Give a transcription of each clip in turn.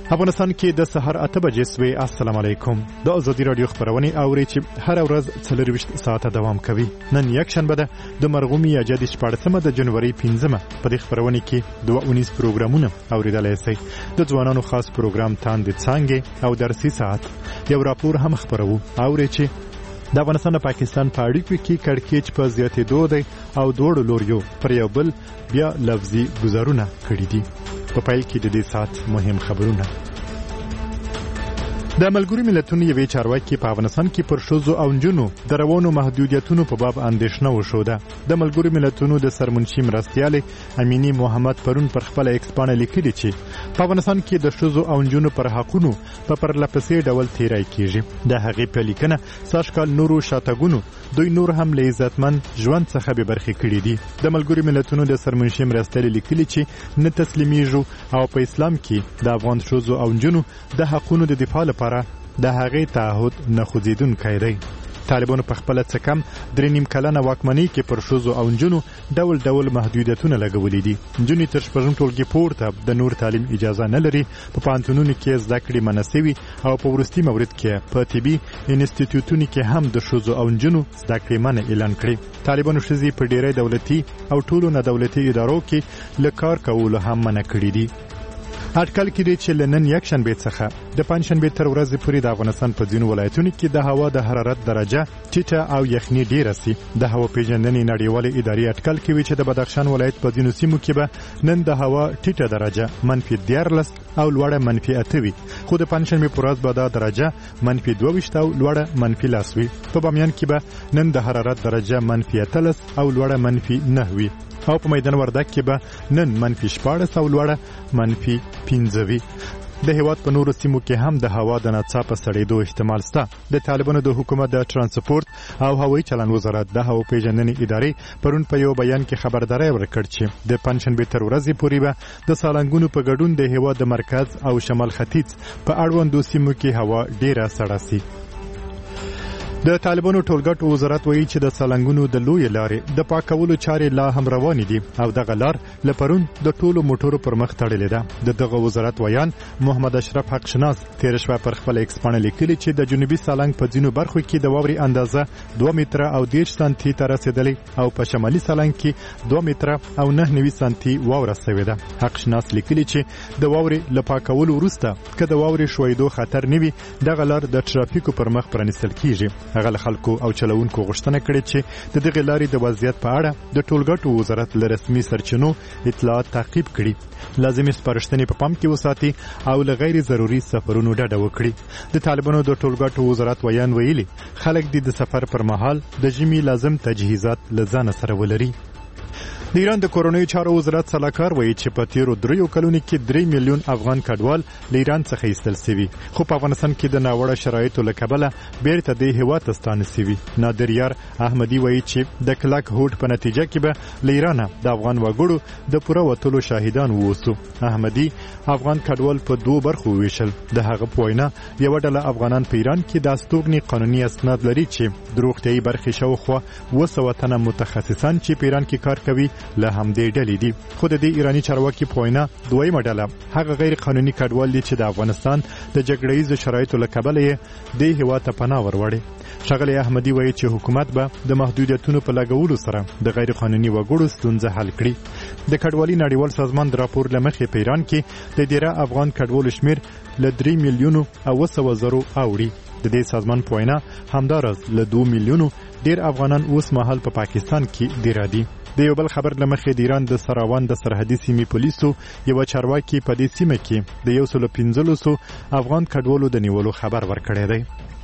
افغانستان کې د سحر 8 بجې سوي. السلام علیکم. د ازادي رادیو خبرونه اوري چې هر ورځ 24 ساعته دوام کوي. نن یک شنبه ده د مرغومي اجازه 14 د جنوري 15 په دې خبرونه کې 219 پروګرامونه اوریدلای شي. د ځوانانو خاص پروګرام تاند څنګه او درسي ساعت یو راپور هم خبرو اوري چې د افغانستان او پاکستان په اړیکو کې کړکېچ په زیاتېدو دی او دوړو لوریو پر یو بل بیا لفظي گزارونه کړی دي. په پایل کې د دې ساعت مهم خبرونه. د ملګرو ملتونو یوې چارواکي په افغانستان کې پر ښځو او نجونو د روانو محدودیتونو په باب اندېښنه وښوده. د ملګرو ملتونو د سرمنشي مرستیال امینی محمد پرون پر خپل ایکس باندې لیکلي چې په افغانستان کې د ښځو او نجونو پر حقونو په پرلپسې ډول تیری کیږي. د هغې په لیکنه ساشکال نورو شاتګونو دوی نور هم له عزتمن ژوند څخه به برخې کړي دي. د ملګرو ملتونو د سرمنشي مرستیال لیکلي چې نه تسلیمیږو او په اسلام کې د افغان ښځو او نجونو د حقونو د دفاع لپاره د هغې تعهد نه خوځېدونکی دی. طالبانو په خپله څه کم 3.5 کلنه واکمنۍ کې پر ښځو او نجونو ډول ډول محدودیتونه لګولي دي. نجونې تر 6 ټولګي پورته د نور تعلیم اجازه نه لري. په پوهنتونونو کې زده کړې منع سوي او په وروستي مورد کې په طبي انسټیټیوټونو کې هم د ښځو او نجونو زده کړې منع اعلان کړې. طالبانو ښځې په ډېری دولتي او ټولو نه دولتي ادارو کې له کار کولو هم منع کړي دي. اټکل کړي چې لنن یک شنبه څخه د پنځشنبه تر ورځې پورې د افغانستان په ځینو ولایتونو کې د هوا د حرارت درجه ټیټه او یخني ډیره سي. د هوا پیژندنې نړیوالې ادارې اټکل کوي چې د بدخشان ولایت په ځینو سیمو کې به نن د هوا ټیټه درجه -14 او لوړه -8 وي، خو د پنځشنبه پر ورځ به دا درجه -22 او لوړه -10 وي. په بامیان کې به نن د حرارت درجه -13 او لوړه -9 وي او په میدان وردګ کې به نن -14 او لوړه -15 وي. د هیواد په نورو سیمو کې هم د هوا د ناڅاپه سړېدو احتمال شته. د طالبانو د حکومت د ترانسپورت او هوایي چلند وزارت د هوا پیژندنې ادارې پرون په یو بیان کې خبرداری ورکړ چې د پنځشنبه تر ورځې پورې به د سالنګونو په ګډون د هیواد د مرکز او شمال ختیځ په اړوندو سیمو کې هوا ډیره سړه سي. د طالبانو ټولګټو وزارت وایي چې د سالنګونو د لوی لارې د پاکولو چارې لا هم روانې دي او دغه لار لپرون د ټولو موټرو پر مخ تړلې ده. دغه وزارت ویان محمد اشرف حق شناس تیر شپه پر خپل ایکس باندې لیکلي چې د جنوبي سالنګ په ځینو برخو کې د واورې اندازه 2 متره او 10 سانتي ته رسیدلې او په شمالي سالنګ کې 2 متره او 9 سانتي واوره شوې ده. حق شناس لیکلي چې د واورې لپاکولو وروسته که د واورې شویدو خطر نه وي دغه لار د ترافیکو پر مخ پرانیستل کیږي. هغه خلکو او چلوونکو غوښتنه کړې چې د دغه لارې د وضعیت په اړه د ټولګټو وزارت له رسمي سرچینو اطلاعات تعقیب کړي. لازمي سپارښتنې په پام کې وساتي او له غیر ضروري سفرونو ډډه وکړي. د طالبانو د ټولګټو وزارت ویان ویلي خلک د سفر پر مهال د ژمي لازم تجهیزات له ځان سره ولري. د ایران د کورنیو چارو وزارت سلاکار وایي چې په تیرو 3 کلونو کې 3 میلیون افغان کډوال له ایران څخه ایستل شوي، خو په افغانستان کې د ناوړه شرایطو له کبله بیرته د هیواد ته ستانه شوي. نادر یار احمدي وایي چې د کلک هوډ په نتیجه کې به له ایران د افغان وګړو د پوره وتلو شاهدان ووسو. احمدي افغان کډوال په 2 برخو ویشل. د هغه په وینا یو ډله افغانان په ایران کې د استوګنې قانوني اسناد لري چې د روغتیايي برخې شاوخوا 200 تنه متخصصان چې په ایران کې کار کوي له همدې ډلې دي. خو د دې ایرانی چارواکي په وینا دویمه ډله هغه غیر قانوني کډوال دي چې د افغانستان د جګړه‌ییزو شرایطو له کبله یې د هیواد ته پناه وروړي. ښاغلی احمدي وایي چې حکومت به د محدودیتونو په لګولو سره د غیر قانوني وګړو ستونزه حل کړي. د کډوالۍ نړیوال سازمان د راپور له مخې په ایران کې د ډیره افغان کډوالو شمیر له 3 میلیونو او 700,000 اوړي. د دې سازمان په وینا همداراز له 2 میلیونو ډیر افغانان اوس مهال په پاکستان کې ډیر دي. د یو بل خبر لمخې د ایران د سراوان د سرحدي سیمې پولیسو یو چارواکي په دې سیمه کې د 115 افغان کډوالو د نیولو خبر ورکړی دی.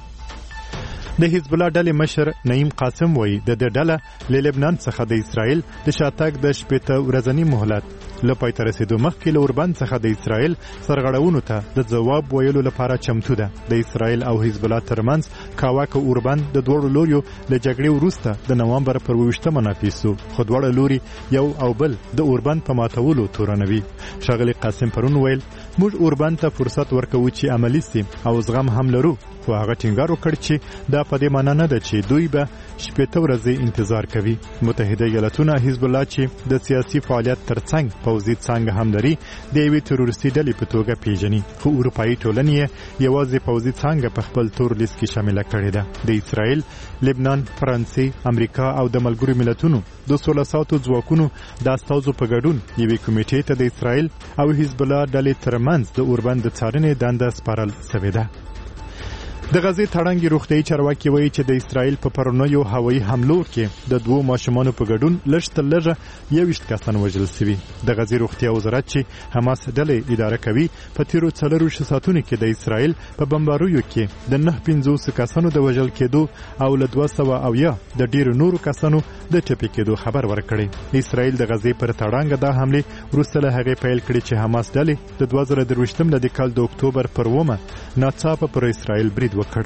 د حزب الله ډلې مشر نعیم قاسم وایي د دې ډله له لبنان څخه د اسرائیل د شاتګ د 18 ورځنی مهلت له پای ته رسیدو مخکې له اوربند څخه د اسرائیل سرغړونو ته د ځواب ویلو لپاره چمتو ده. د اسرائیل او حزب الله ترمنځ کاواکه اوربند د دوړو لوریو له جګړې وروسته د نوامبر پر 28 منافسو خو دواړه لوري یو او بل د اوربند په ماتولو تورنوي. ښاغلی قاسم پرون ویل موږ اوربند ته فرصت ورکوو چې عملی سي او زغم هم لرو، خو هغه ټینګار وکړ چې دا په دې معنی نه ده چې دوی به شپږ ورځې انتظار کوي. متحده ایالاتونه حزب الله چې د سیاسي فعالیت ترڅنګ پوځي څانګه هم لري د یوې تروریستي ډلې په توګه پیژني، خو اروپایي ټولنې یوازې پوځي څانګه په خپل تور لیست کې شامله کړې ده. د اسرائیل، لبنان، فرانسې، امریکا او د ملګرو ملتونو د 1600 ځواکونو د استازو په ګډون یوې کمیټې ته د اسرائیل او حزب الله ډلې ترمنځ د اوربند څارنې دنده سپارل شوې ده. د غزې تړانګې روغتیايي چارواکي وایي چې د اسرائیل په پرونیو هوایي حملو کې د 2 ماشومانو په ګډون لږ تر لږه 21 کسان وژل شوي. د غزې روغتیا وزارت چې حماس ډلې اداره کوي په تیرو 4 ساعتونو کې د اسرائیل په بمباریو کې د 950 کسانو د وژل کېدو او له 200 د ډیرو نورو کسانو د ټپي کېدو خبر ورکړي. اسرائیل د غزې پر تړانګه د حمله وروسته له هغې پیل کړي چې حماس ډلې د 2023 د کال د اکتوبر پر 1 ناڅاپه پر اسرائیل برید وکړ.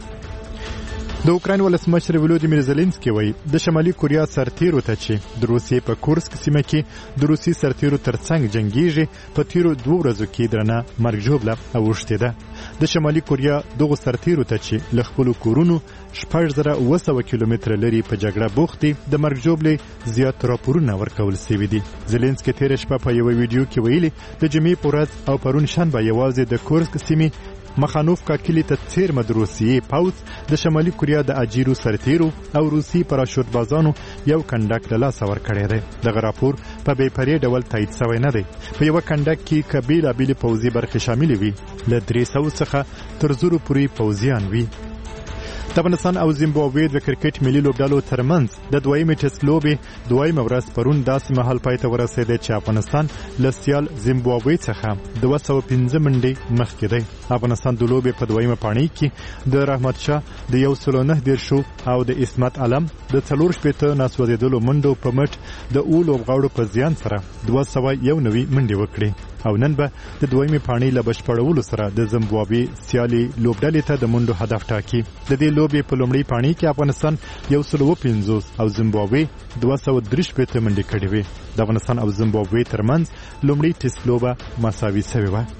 د اوکراین ولسمشر ولودیمیر زيلنسکي وایي د شمالي کوریا سرتیرو ته چې د روسیې په کورسک سیمه کې د روسي سرتیرو ترڅنګ جنگیږي په تیرو 2 ورځو کې درنه مرګ ژوبله اوښتې ده. د شمالي کوریا دغه سرتیرو ته چې له خپل کورونو 4700 کیلومتره لري په جګړه بوختي د مرګ ژوبلې زیات راپورونه ورکول شوي دي. زيلنسکي تیر شپه په یو ویډیو کې ویلي د جمعې په ورځ او پرون شنبه یوازې د کورسک سیمې مخانوفکا کلی ته څیرمه د روسیې پوځ د شمالي کوریا د اجیرو سرتیرو او روسي پراشوت بازانو یو کندک له لاسه ورکړی دی. دغه راپور په بې پرې ډول تایید شوی نه دی. په یو کندک کې قبیلې پوځي برخې شاملې وي، له 300 څخه تر 0 پورې پوځیان وي. د افغانستان او زیمبابوې د کرکټ ملي لوبډلو ترمنځ د دویمې ټیسټ لوبې دویمه ورځ پرون داسې مهال پای ته ورسېده چې افغانستان له سیال زیمبابوې څخه 205 منډې مخکې دی. افغانستان د لوبې په دویمه پاڼۍ کې د رحمت شاه د 119 او د اسمت علم د 4 ناسوځېدلو منډو په مټ د لوبغاړو په زیان سره 291 منډې وکړې او نن به د دویمې پاڼۍ له بشپړولو سره د زیمبابوې سیالي لوبډلې ته د منډو هدف ټاکي. د دې لوبې په لومړۍ پاڼۍ کې افغانستان 150 او زیمبابوې 233 منډې کړې وې. د افغانستان او زیمبابوې ترمنځ لومړۍ ټیسټ لوبه مساوي شوې وه.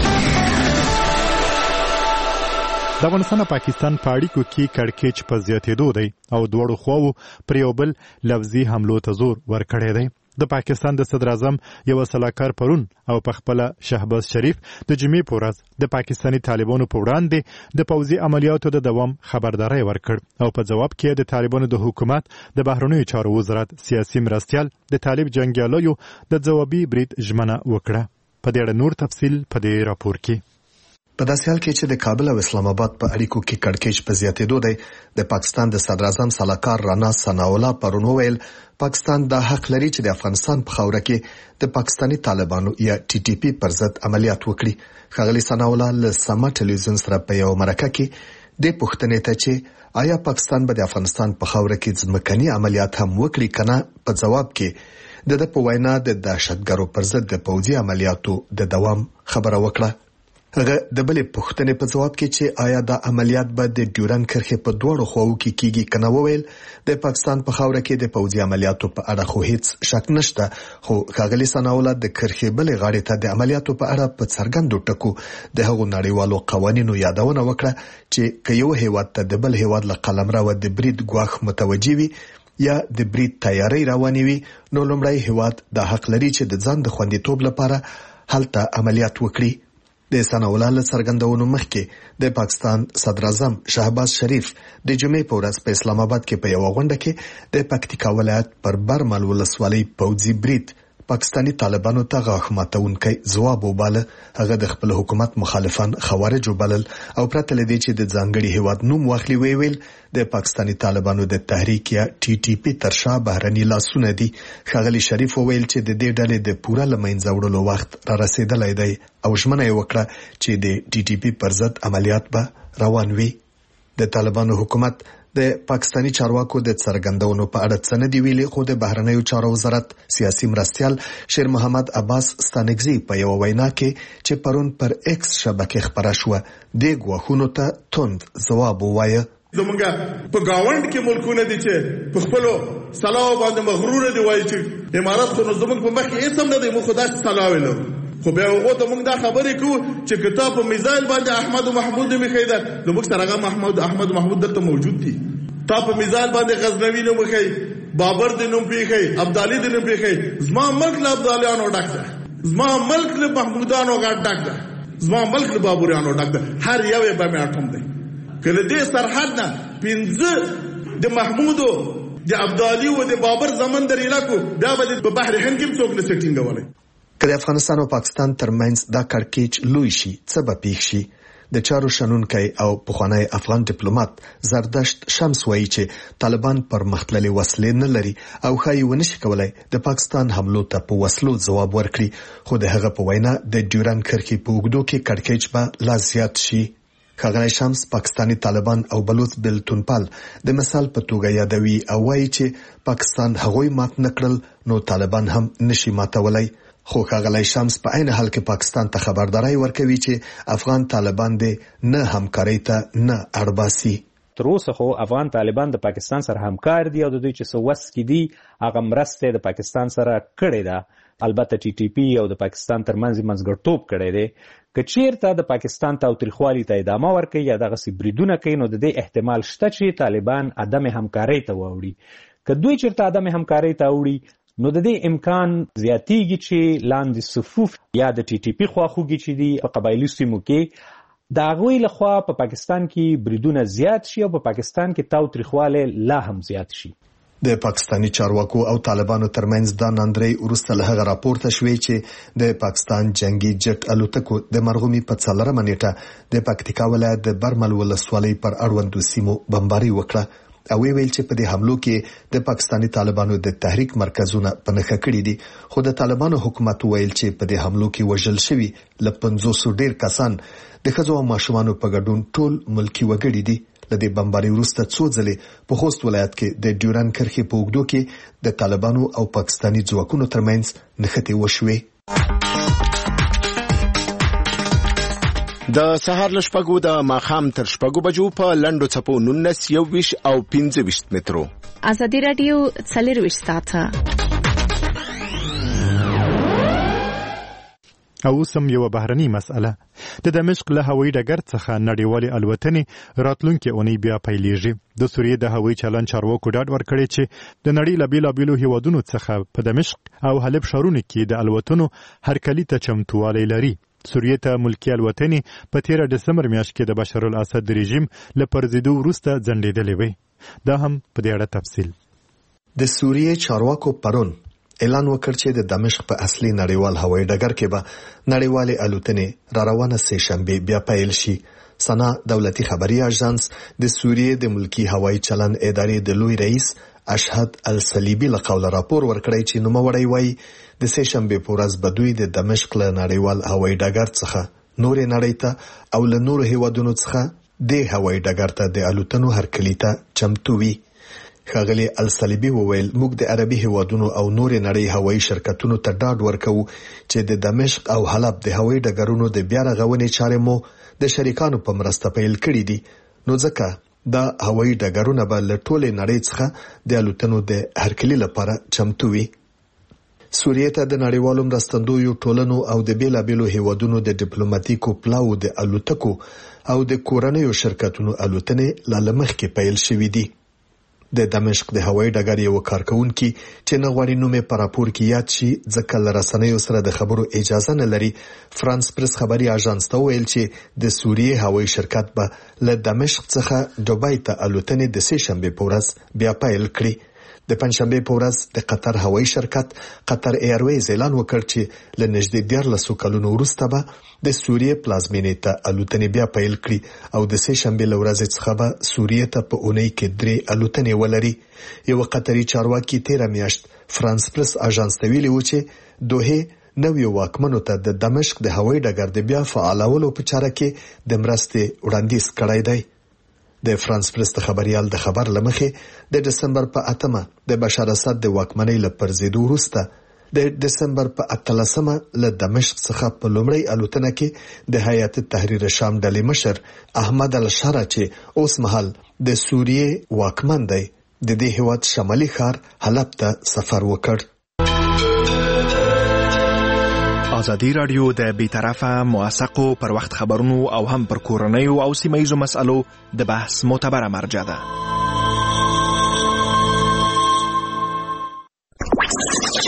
د افغانستان او پاکستان په اړیکو کې کړکېچ په زیاتېدو دی او دواړو خواوو پر یو بل لفظي حملو ته زور ورکړی دی. د پاکستان د صدر اعظم یو سلاکار پرون او په خپل شهباز شریف د جمعې په ورځ د پاکستاني طالبانو په وړاندې د پوځي عملیاتو د دوام خبرداري ورکړ او په جواب کې د طالبانو د حکومت د بهرنیو چارو وزارت سیاسي مرستيال د طالب جنگیالیو د ځوابي برید ژمنه وکړه. په دې اړه نور تفصیل په دې راپور کې. په داسې حال کې چې د کابل او اسلام آباد په اړیکو کې کړکېچ په زیاتېدو دی، د پاکستان د صدر اعظم سلاکار رانا ثناءالله پرون وویل پاکستان دا حق لري چې د افغانستان په خاوره کې د پاکستاني طالبانو یا ټي ټي پی پر ضد عملیات وکړي. ښاغلي ثناءالله له سما ټلویزیون سره په یو مرکه کې د پوښتنې ته چې آیا پاکستان به د افغانستان په خاوره کې ځمکني عملیات هم وکړي کنه په جواب کې د په وینا د دهشتګرو پر ضد د پوځي عملیاتو د دوام خبره وکړه. هغه د بلې پوښتنې په جواب کې چې آیا دا عملیات به د ډیورند کرښې په دوړو خواو کې کیږي کنه وویل د پاکستان په خاوره کې د پوځي عملیاتو په اړه خو هیڅ شک نشته، خو ښاغلي ثناءالله د کرښې بلې غاړې ته د عملیاتو په اړه په څرګندو ټکو د هغو نړیوالو قوانینو یادونه وکړه چې که یو هیواد ته د بل هیواد له قلمرو د برید ګواښ متوجي وي یا د برید تیاری روانې وي نو لومړی هیواد د حق لري چې د ځان د خوندیتوب لپاره هلته عملیات وکړي. د ثناءالله له څرګندونو مخکې د پاکستان صدر اعظم شهباز شریف د جمعې په ورځ په اسلام آباد کې په یو غونډه کې د پکتیکا ولایت پر برمل ولسوالۍ پوځي برید پاکستاني طالبانو ته غاښ ماتونکی ځواب وباله. هغه د خپل حکومت مخالفان خوارج وبلل او پرته له دې چې د ځانګړي هیواد نوم واخلي ویل د پاکستاني طالبانو د تحریک یا ټي ټي پی تر شا بهرني لاسونه دي. ښاغلي شریف ویل چې د دې ډلې د پوره لمنځه وړلو وخت را رسیدلی دی او ژمنه یې وکړه چې د ټي ټي پی پر ضد عملیات به روان وي. د طالبانو حکومت د پاکستاني چارواکو د څرګندونو په اړه څه نه دی ویلي، خو د بهرنیو چارو وزارت سیاسي مرستيال شیر محمد عباس ستانکزي په یو وینا کې چې پرون پر ایکس شبکې خبره شوه د ګواښونو ته توند ځواب ووایه. زمونږ په گاوند کې ملکونه دي چې په خپل سلاو باندې مغرور دي، وایي چې امارات خو زمونږ په مخ کې هیڅ هم نه دی، مو خدای سلاو ویلو خو بیا هغه ته موږ دا خبرې کوو چې کتاب په میزایل باندې احمد محمود میخیدر نو موږ سره هغه احمد محمود دلته موجود دي. تا په مثال باندې غزنوي نوم وخی، بابر د نوم پیخی، ابدالي د نوم پیخی. زما ملک له ابدالیانو ډک ده، زما ملک له محمودانو ډک ده، زما ملک له بابریانو ډک ده. هر یو یې به مې اټوم دی. کله دې سرحد نه 15 د محمودو د ابدالي او د بابر زمن در علاقو بیا به په بحر هند کې څوک نه سټینګولای. که د افغانستان او پاکستان ترمنځ دا کړکېچ لوی شي څه به پیښ شي؟ د چارو شنونکی او پخوانی افغان ډیپلوماټ زردشت شمس وایي چې طالبان پرمختللي وسلې نه لري او ښایي ونشي کولای د پاکستان حملو ته په وسلو ځواب ورکړي، خو د هغه په وینا د ډیورند کرښې په اوږدو کې کړکېچ به لا زیات شي. ښاغلی شمس پاکستانی طالبان او بلوچ بلتونپال د مثال په توګه یادوي او وایي چې پاکستان هغوی مات نکړل نو طالبان هم نشي ماتولای. خو ښاغلی شمس په عین حال کې پاکستان ته خبرداري ورکوي چې افغان طالبان دې نه همکارۍ ته نه اړباسي. تر اوسه خو افغان طالبان د پاکستان سره همکار دي او د دوی چې څه وس کې دي هغه مرسته د پاکستان سره کړې ده. البته ټي ټي پی او د پاکستان ترمنځ منځګړیتوب کړی دی. که چیرته د پاکستان تاوتریخوالي ته ادامه ورکوي یا دغسې بریدونه کوي نو د دې احتمال شته چې طالبان عدم همکارۍ ته واوړي. که دوی چیرته عدم همکارۍ ته اوړي نو د دې امکان زیاتیږي چې لاندې صفوف یا د ټي ټي پی خواخوږي چې دي په قبایلي سیمو کې د هغوی لخوا په پاکستان کې بریدونه زیات شي او په پاکستان کې تاوتریخوالی لا هم زیات شي. د پاکستانی چارواکو او طالبانو ترمنځ دا ناندرۍ وروسته له هغه راپورته شوې چې د پاکستان جنگي جټ الوتکو د مرغومي په 4 نیټه د پکتیکا ولایت د برمل ولسوالۍ پر اړوندو سیمو بمباري وکړه او ویل چې په دې حملو کې د پاکستانی طالبانو د تحریک مرکزونه په نښه کړي دي. خو د طالبانو حکومت ویل چې په دې حملو کې وژل شوي له 500 ډیر کسان د ښځو او ماشومانو په ګډون ټول ملکی وګړي دي. له دې بمباري وروسته څو ځلې په خوست ولایت کې د ډیورند کرښې په اوږدو کې د طالبانو او پاکستانی ځواکونو ترمنځ نښتې وشوې. د سهار له شپږو د ماښام تر شپږو بجو په لنډو څپو 19 21 او 25 مترو. ازادي رادیو 24 ساعته او سم یو بهرني مسأله د دمشق له هوایي ډګر څخه نړیوالې الوتنې راتلونکي اونۍ بیا پیلېږي. د سوریې د هوایي چلند چارواکو ډاډ ورکړی چې د نړۍ له بېلابېلو هیوادونو څخه په دمشق او حلب ښارونو کې د الوتنو هرکلي ته چمتووالی لري. سوریې ته ملکي الوتنې په 13 دسمبر میاشت کې د بشار الاسد رژیم له پرځېدو وروسته ځنډېدلې وې. دا هم په دې اړه تفصیل. د سوریې چارواکو پرون اعلان وکړ چې د دمشق په اصلي نړیوال هوایي ډګر کې به نړیوالې الوتنې را روانه سه شنبه بیا پیل شي. سنا دولتي خبري اژانس د سوریې د ملکی هوایي چلند ادارې د لوی رئیس اشهد الصلیبي له قوله راپور ورکړی چې نوموړی وایي د سه شنبه په ورځ به دوی د دمشق له نړیوال هوایي ډګر څخه نورې نړۍ ته او له نورو هیوادونو څخه د هوایي ډګر ته د الوتنو هرکلي ته چمتو وي. ښاغلی الصلیبي وویل موږ د عربي هیوادونو او نورې نړۍ هوایي شرکتونو ته ډاډ ورکوو چې د دمشق او حلب د هوایي ډګرونو د بیا رغونې چارې مو د شریکانو په مرسته پیل کړې دي، نو ځکه دا هوایي ډګرونه به له ټولې نړۍ څخه د الوتنو د هرکلي لپاره چمتو وي. سوریې ته د نړیوالو مرستندویو ټولنو او د بیلابیلو هیوادونو د ډیپلوماټیکو پلاو د الوتکو او د کورنیو شرکتونو الوتنې لا مخکې پیل شوې دي. د دمشق د هوایي ډګر یو کارکونکي چې نه غواړي نوم یې په راپور کې یاد شي ځکه له رسنیو سره د خبرو اجازه نه لري، فرانس پریس خبري اژانس ته ویل چې د سوریې هوایي شرکت به له دمشق څخه دوبۍ ته الوتنې د سه شنبه په ورځ بیا پیل کړي. د پنځشنبه په ورځ د قطر هوایي شرکت قطر ایرویز اعلان وکړ چې له نږدې 14 کلونو وروسته به د سوریې پلازمینې ته الوتنې بیا پیل کړي او د سه شنبه له ورځې څخه به سوریې ته په اونۍ کې 3 الوتنې ولري. یو قطري چارواکي 13 میاشت فرانس پریس اژانس ته ویلي و چې دوه نویو واکمنو ته د دمشق د هوایي ډګر د بیا فعالولو په چاره کې د مرستې وړاندیز کړی دی. د فرانس پریس خبريال د خبر لمخې د دسمبر په 8 د بشار اسد د واکمنۍ لپرځېدو وروسته د دسمبر په 18 له دمشق څخه په لومړی الوتنه کې د هیئت تحریر شام ډلې مشر احمد الشارع چې اوس مهال د سوریې واکمن دی د دې هیواد شمالي ښار حلب ته سفر وکړ. ازادي رادیو د بیطرفه موثقو پر وخت خبرونو او هم پر کورنیو او سیمه ییزو مسالو د بحث معتبره مرجع ده.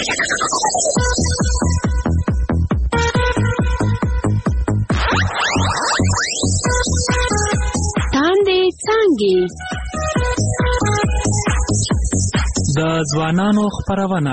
تاندې څانګې د ځوانانو خپرونه.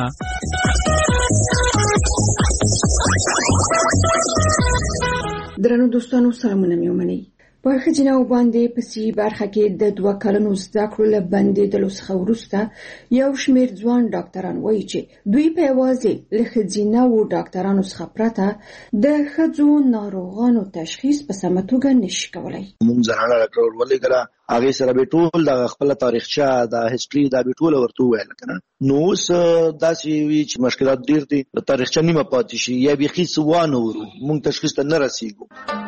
درنو دوستانو سلامونه مې ومنئ. په ښځینه باندې په سی برخه کې د 2 کلونو زده کړو له بندېدلو څخه وروسته یو شمېر ځوان ډاکټران وایي چې دوی په یوازې له ښځینه ډاکټرانو څخه پرته د ښځو ناروغانو تشخیص په سمه توګه نشي کولی. موږ زنانه ډاکټر ولګره هغه سره به ټول د خپل تاریخچه د هیستوري د ټول ورته ویل کنه. نو اوس داسې وی چې مشکلات ډیر دي، د تاریخچه نیمه پاتې شي یا بيخي سوانه ورو موږ تشخیص ته نه رسیږو.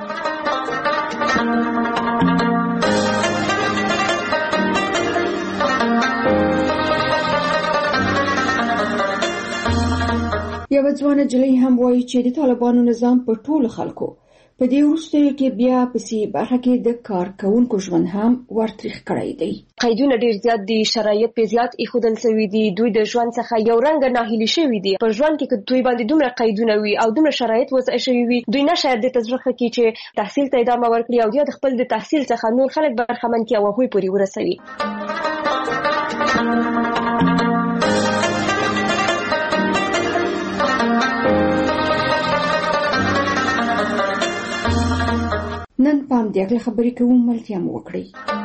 یو ځوان جلۍ هم وایي چې د طالبانو نظام په ټولو خلکو په دې وروستیو کې بیا په سی برخه کې د کارکونکو ژوند هم ورتریخ کړی دی. قیدونه ډیر زیات دي، شرایط په زیات ایښودل شوي دي، دوی د ژوند څخه یو رنګ ناهیلي شوي دي. په ژوند کې دوی باندې دومره قیدونه وي او دومره شرایط وضع شوي وي، دوی نه شاید د تزرخه کې چې تحصیل ته ادامه ورکړي او یا د خپل د تحصیل څخه نور خلک برخمن کړي او هغوی پورې ورسوي. نن پام دې اغله خبرې کوم ملتیا مو وکړي.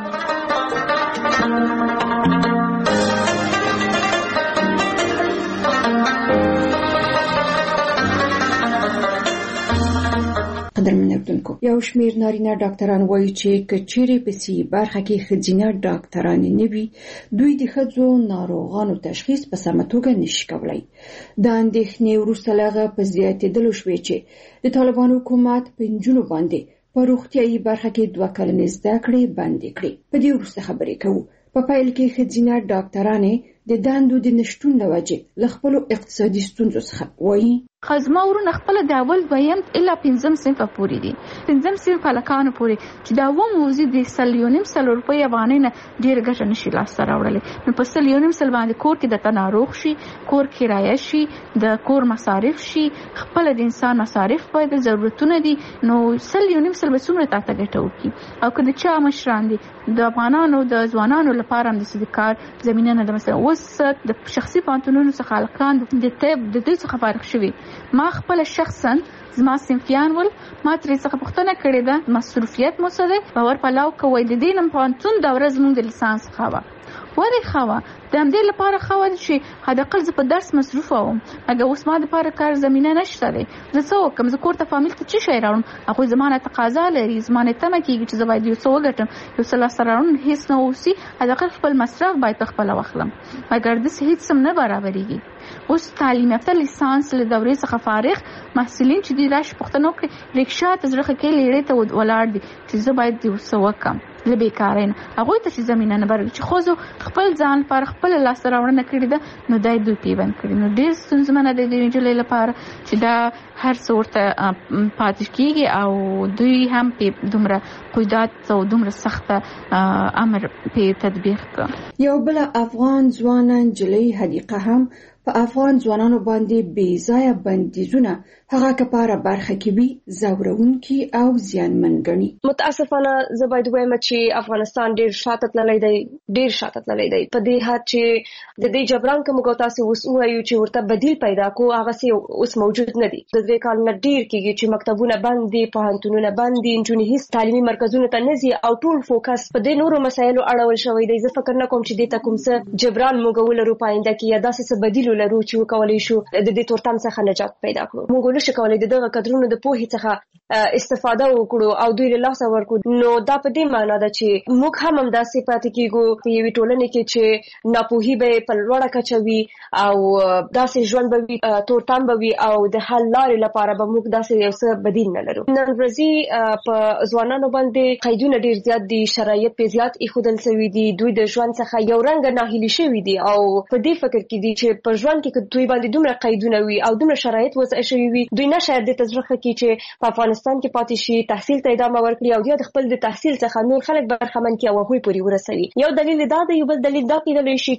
قدرمن اردوونکو، یو شمېر نارینه ډاکټران وایي چې کچېرې په سی برخه کې ښځینه ډاکټران نه وي، دوی د ښځو ناروغانو تشخیص په سمه توګه نشي کولی. د اندېښنې وروسته له هغه په زیاتېدلو شوې چې د طالبانو حکومت په نجونو باندې په روغتیايي برخه کې 2 کلنې زده کړې بندې کړې. په دې وروسته خبرې کوو. په پیل کې ښځینه ډاکټرانې د دندو د نشټون له وجې له خپلو اقتصادي ستونزو څخه وایي خزما ورونه خپل د اول دویم الا 5 صنف پورې دي. 5 صنف هلکانو پورې چې دا و موزي د سلیونیم سل روپۍ افغانۍ نه ډېر ګټه نشي لاسته راوړلی. نو په سلیونیم سل باندې کور کې د تناروغ شي، کور کرایه شي، د کور مصارف شي، خپل د انسان مصارف باید ضرورتونه دي. نو سلیونیم سل به څومره تاته ګټه وکړي. او که د چا مشران دي د افغانانو د ځوانانو لپاره هم د کار زمینه نه ده. مثلا اوس د شخصي پانتونونو څخه هلکان د طب د دوی څخه فارغ شوي. ما خپل شخصا زما صنفیان ول ما ترې څخه پوښتنه کړې ده مصروفیت مو څه دی، باور پلاو کوئ د دې نن پوهنتون دوره زموږ د لیسانس ښه وه. ولې ښه وه؟ د همدې لپاره ښه وه چې حداقل زه په درس مصروفه وم. اگه اوس ما دپاره کار زمینه نشته دی، زه څه وکړم؟ زه کور ته فامیل ته څه شی راوړم؟ هغوی زما نه تقاضا لري، زما نه تمه کېږي چې زه باید یو څه وګټم، یو څه لاسته راوړم. هېڅ نه اوسي، حداقل خپل مصرف باید په خپله واخلم. مګر داسې هېڅ هم نه برابرېږي. اوس تعلیم یافته لیسانس له دورې څخه فارغ محصلین چې دي راشي پوښتنه وکړي، رکشا ته زړه کې لیرې ته ولاړ دي چې زه باید یو څه وکړم له بېکارۍ نه. هغوی ته چې زمینه نه برابرېږي چې ښځو خپل ځان لپاره خپله لاسته راوړنه کړې ده، نو دا یې دوی پیبند کړي. نو ډېر ستونزمنه دی د نجلۍ لپاره چې دا هر څه ورته پاتې کېږي او دوی هم پې دومره قیودات او دومره سخته امر پې تطبیق کړه. یو بله افغان ځوانه نجلۍ حدیقه هم په افغان ځوانانو باندې بې ځایه بندیزونه هغه کپاره برخه کې وي ځورونکي او زیانمن ګڼي. متاسفانه زه باید ووایم چې افغانستان ډېر شاته تللی دی، ډېر شاته تللی دی په دې حد چې د دې جبران که موږ تاسو اوس ووایو چې ورته بدیل پیدا کړو، هغسې اوس موجود نه دي. د 2 کال نه ډېر کېږي چې مکتبونه بند دي، پوهنتونونه بند دي، نجونې هېڅ تعلیمي مرکزونو ته نه ځي او ټول فوکس په دې نورو مسایلو اړول شوی دی. زه فکر نه کوم چې دې ته کوم څه جبران موږ ولرو په آینده کې یا داسې څه بدیل ولرو چې وکولی شو د دې تورتم څخه نجات پیدا کړو. موږ نشو کولی د دغه کدرونو د پوهې څخه استفاده وکړو او دوی له لاسه ورکړو. نو دا په دې معنا ده چې موږ هم همداسې پاتې کېږو په یوې ټولنې کې چې ناپوهي به په لوړه کچه وي او داسې ژوند به وي، تورتم به وي او د حل لارې لپاره به موږ داسې یو څه بدیل نه لرو. نن ورځې په ځوانانو باندې قیدونه ډېر زیات دي، شرایط په زیات ایښودل شوي دي، دوی د ژوند څخه یو رنګه ناهیلي شوي دي او په دې فکر کې دي چې په ژوند کې دوی باندې دومره قیدونه وي او دومره شرایط وضع شوي وي دوی نه شاید د تجربه کې چې په افغانستان کې پاتې شي تحصیل ته ادامه ورکړي او د خپل د تحصیل څخه نور خلک برخمن کړي او هغوی پورې ورسوي. یو دلیل دا دی، یو بل دلیل دا کېدلی شي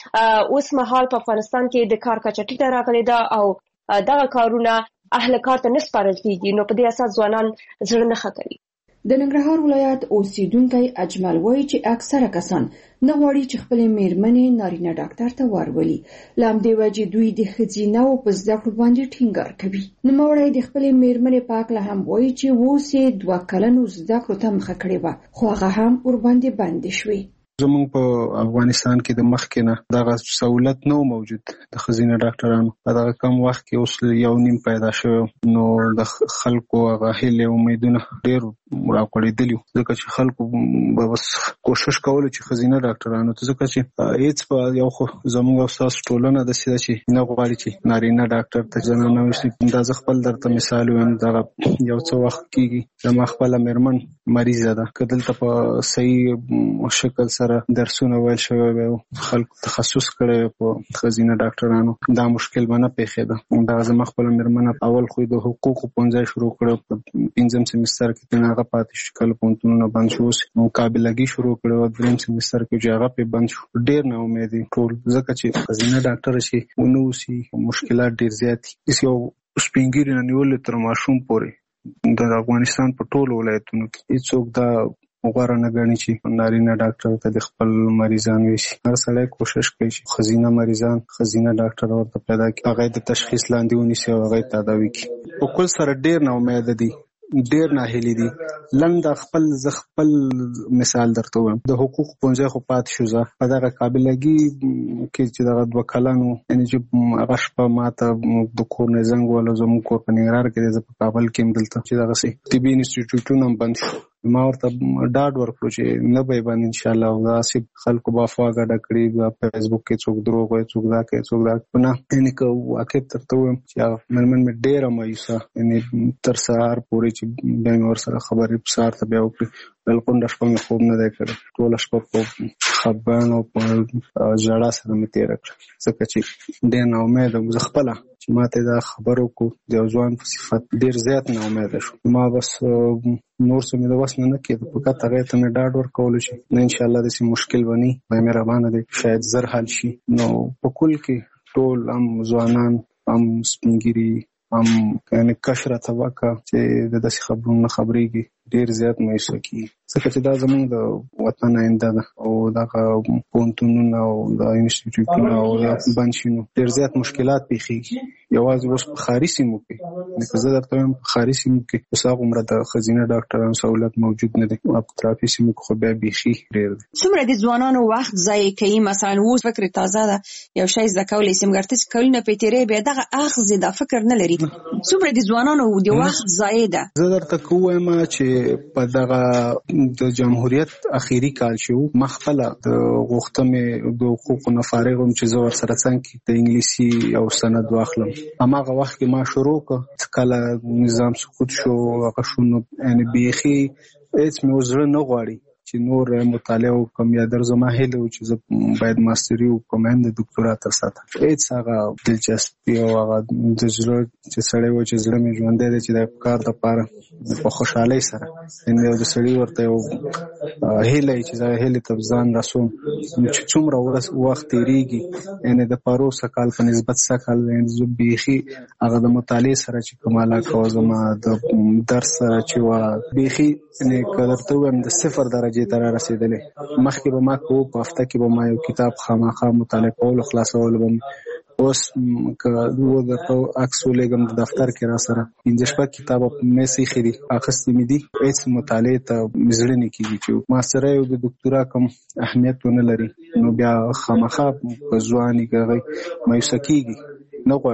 چې اوس مهال په افغانستان کې د کار کچه ټیټه راغلې ده او دغه کارونه اهل کار ته نه سپارل کېږي، نو په دې اساس ځوانان زړه نه ښه کوي. د ننګرهار ولایت اوسیدونکی اجمل وایي چې اکثره کسان نه غواړي چې خپلې میرمنې نارینه ډاکټر ته ورولي، له همدې وجې دوی د ښځینه‌وو په زده کړو باندې ټینګار کوي. نوموړی د خپلې میرمنې په هکله هم وایي چې اوس یې 2 کلنو زده کړو ته مخه کړې وه، خو هغه هم ورباندې بندې شوې. زمونږ په افغانستان کې د مخکې نه دغه سہولت نو موجود د ښځینه ډاکټرانو. په دغه کم وخت کې اوس 1.5 پیدا شوی، نو د خلکو هغه هیلې امیدونه ډېر راوړېدلي، ځکه چې خلکو به بس کوشش کولو چې ښځینه ډاکټرانو ته، ځکه چې هېڅ په یو خو زموږ او ستاسو ټولنه داسې ده چې نه غواړي چې نارینه ډاکټر ته زنانه وشي. دا زه خپل درته مثال وایم، دغه یو څه وخت کېږي زما خپله مېرمن مریضه ده، که دلته په صحیح شکل سره درسونه ویل شوی وي، خلکو تخصص کړی په ښځینه ډاکټرانو، دا مشکل به نه پیښېده. دا زما خپله مېرمنه اول خو د حقوقو پوهنځی شروع کړی، په 5م سیمستر کې ترې هغه پاتې شو، کله پوهنتونونه بند شو، اوس مقابلګي شروع کړی و 2م سیمستر کې چې هغه پې بند شو. ډېر نا امیدي ټول، ځکه چې ښځینه ډاکټره شي ونه اوسي مشکلات ډېر زیات دي. یو سپین ږیري نه نیولې تر ماشوم پورې د افغانستان په ټولو ولایتونو کې هېڅوک دا غوره نه ګڼي چې نارینه ډاکټر ته د خپل مریضان وشي. هر سړی کوشش کوي چې ښځینه مریضان ښځینه ډاکټر ورته پیدا کړي، هغه د تشخیص لاندې ونیسي او هغه تداوي کړي. په کل سره ډېر نا امیده دي، ډېر ناهیلي دي. لنډه خپل مثال درته وایم، د حقوقو پوهنځی خو پاتې شو، زه په دغه قابلګي کې چې دغه 2 کلنو یعنې چې هغه شپه ماته د کور نه زنګ ووهلو، زموږ کور په ننګرهار کې دی، زه په کابل کې یم، دلته چې دغسې طبي انسټیټیوټونه هم بند شو. ما ورته ډاډ ورکړو چې نه به یې باندې انشاءالله، او داسې خلکو به افوا ګډه کړي، په فیسبوک کې څوک دروغ وایي، څوک دا کوي، څوک دا کوي. نه، یعنې که واقع درته ووایم چې هغه مېرمن مې ډېره مایوسه، یعنې تر سهار پورې چې بیا مې ورسره خبرې سهار ته بیا وکړي، بلکل شپه مې خوب نه دی کړی، ټوله شپه په خفګان او په ژړا سره مې تېره کړه، ځکه چې ډېر نا امیده وم. زه خپله چې ما ته دا خبر وکړو د یو ځوان په صفت ډېر زیات نا امیده شو. ما بس نور څه مې د وس نه کېده، فقط هغې ته مې ډاډ ورکولو چې نه انشاءالله داسې مشکل به نه وي، خدای مهربانه دی، شاید زر حل شي. نو په کل کې ټول هم ځوانان، هم سپین ږیري، هم یعنې کشره طبقه چې د داسې خبرونو نه خبرېږي ډېر زیات مایوسه کېږي، ځکه چې دا زموږ د وطن آینده ده او دغه پوهنتونونه او د انسټیټیوټونه او دا بند شي، نو ډېر زیات مشکلات پیښېږي. یوازې اوس په ښاري سیمو کې، لکه زه درته وایم په ښاري سیمو کې اوس هغومره د ښځینه ډاکټرانو سهولت موجود نه دی، په اطرافي سیمو کې خو بیا بیخي ډېر دی. څومره د ځوانانو وخت ضایع کوي؟ مثلا اوس فکر تازه ده، یو شی زده کولی سي، مګر ته چې کلونه پرې تېروې بیا دغه اخذ دا فکر نه لري. څومره د ځوانانو د وخت ضایع ده؟ زه درته که ووایم چې په دغه د جمهوریت اخیری کال چې ما خپله د غوښته مې د حقوقو نه فارغ وم چې زه ورسره څنګ کې د انګلیسي یو سند واخلم. هماغه وخت کې ما شروع کړه، کله نظام سقوط شو، هغه شو، نو یعنې بیخي هېڅ مې اوس زړه نه غواړي چې نور مطالعه وکړم، یا در زما هیله و چې زه باید ماستري وکړم، هم د دکتورا تر سطح. هېڅ هغه دلچسپي او هغه د زړه چې سړی و چې زړه مې ژوندی دی چې د کار دپاره په خوشحالۍ سره، یعنې د سړي ورته یو هیله وي چې دغه هیلې ته ځان رسوم، چې څومره وخت تېرېږي، یعنې د پروسه کال په نسبت سږ کال زه بیخي هغه د مطالعې سره چې کوم علاقه وه زما، د درس سره چې وه بیخي، یعنې که درته ووایم د 0 درجې ته را رسېدلې. مخکې به ما کوو په هفته کې به ما یو کتاب خامخا مطالعه کولو خلاصولو به اوس که درته عکس ولېږم د دفتر کې را سره 5-6 کتابه په میز ایښي دي، اخیستې مې دي، هېڅ مطالعې ته مې زړه نه کېږي چې ماسترۍ او د دکتورا کوم اهمیت ونه لري، نو بیا خامخا په ځوان یې که هغه مایوسه کېږي، نه غواړي چې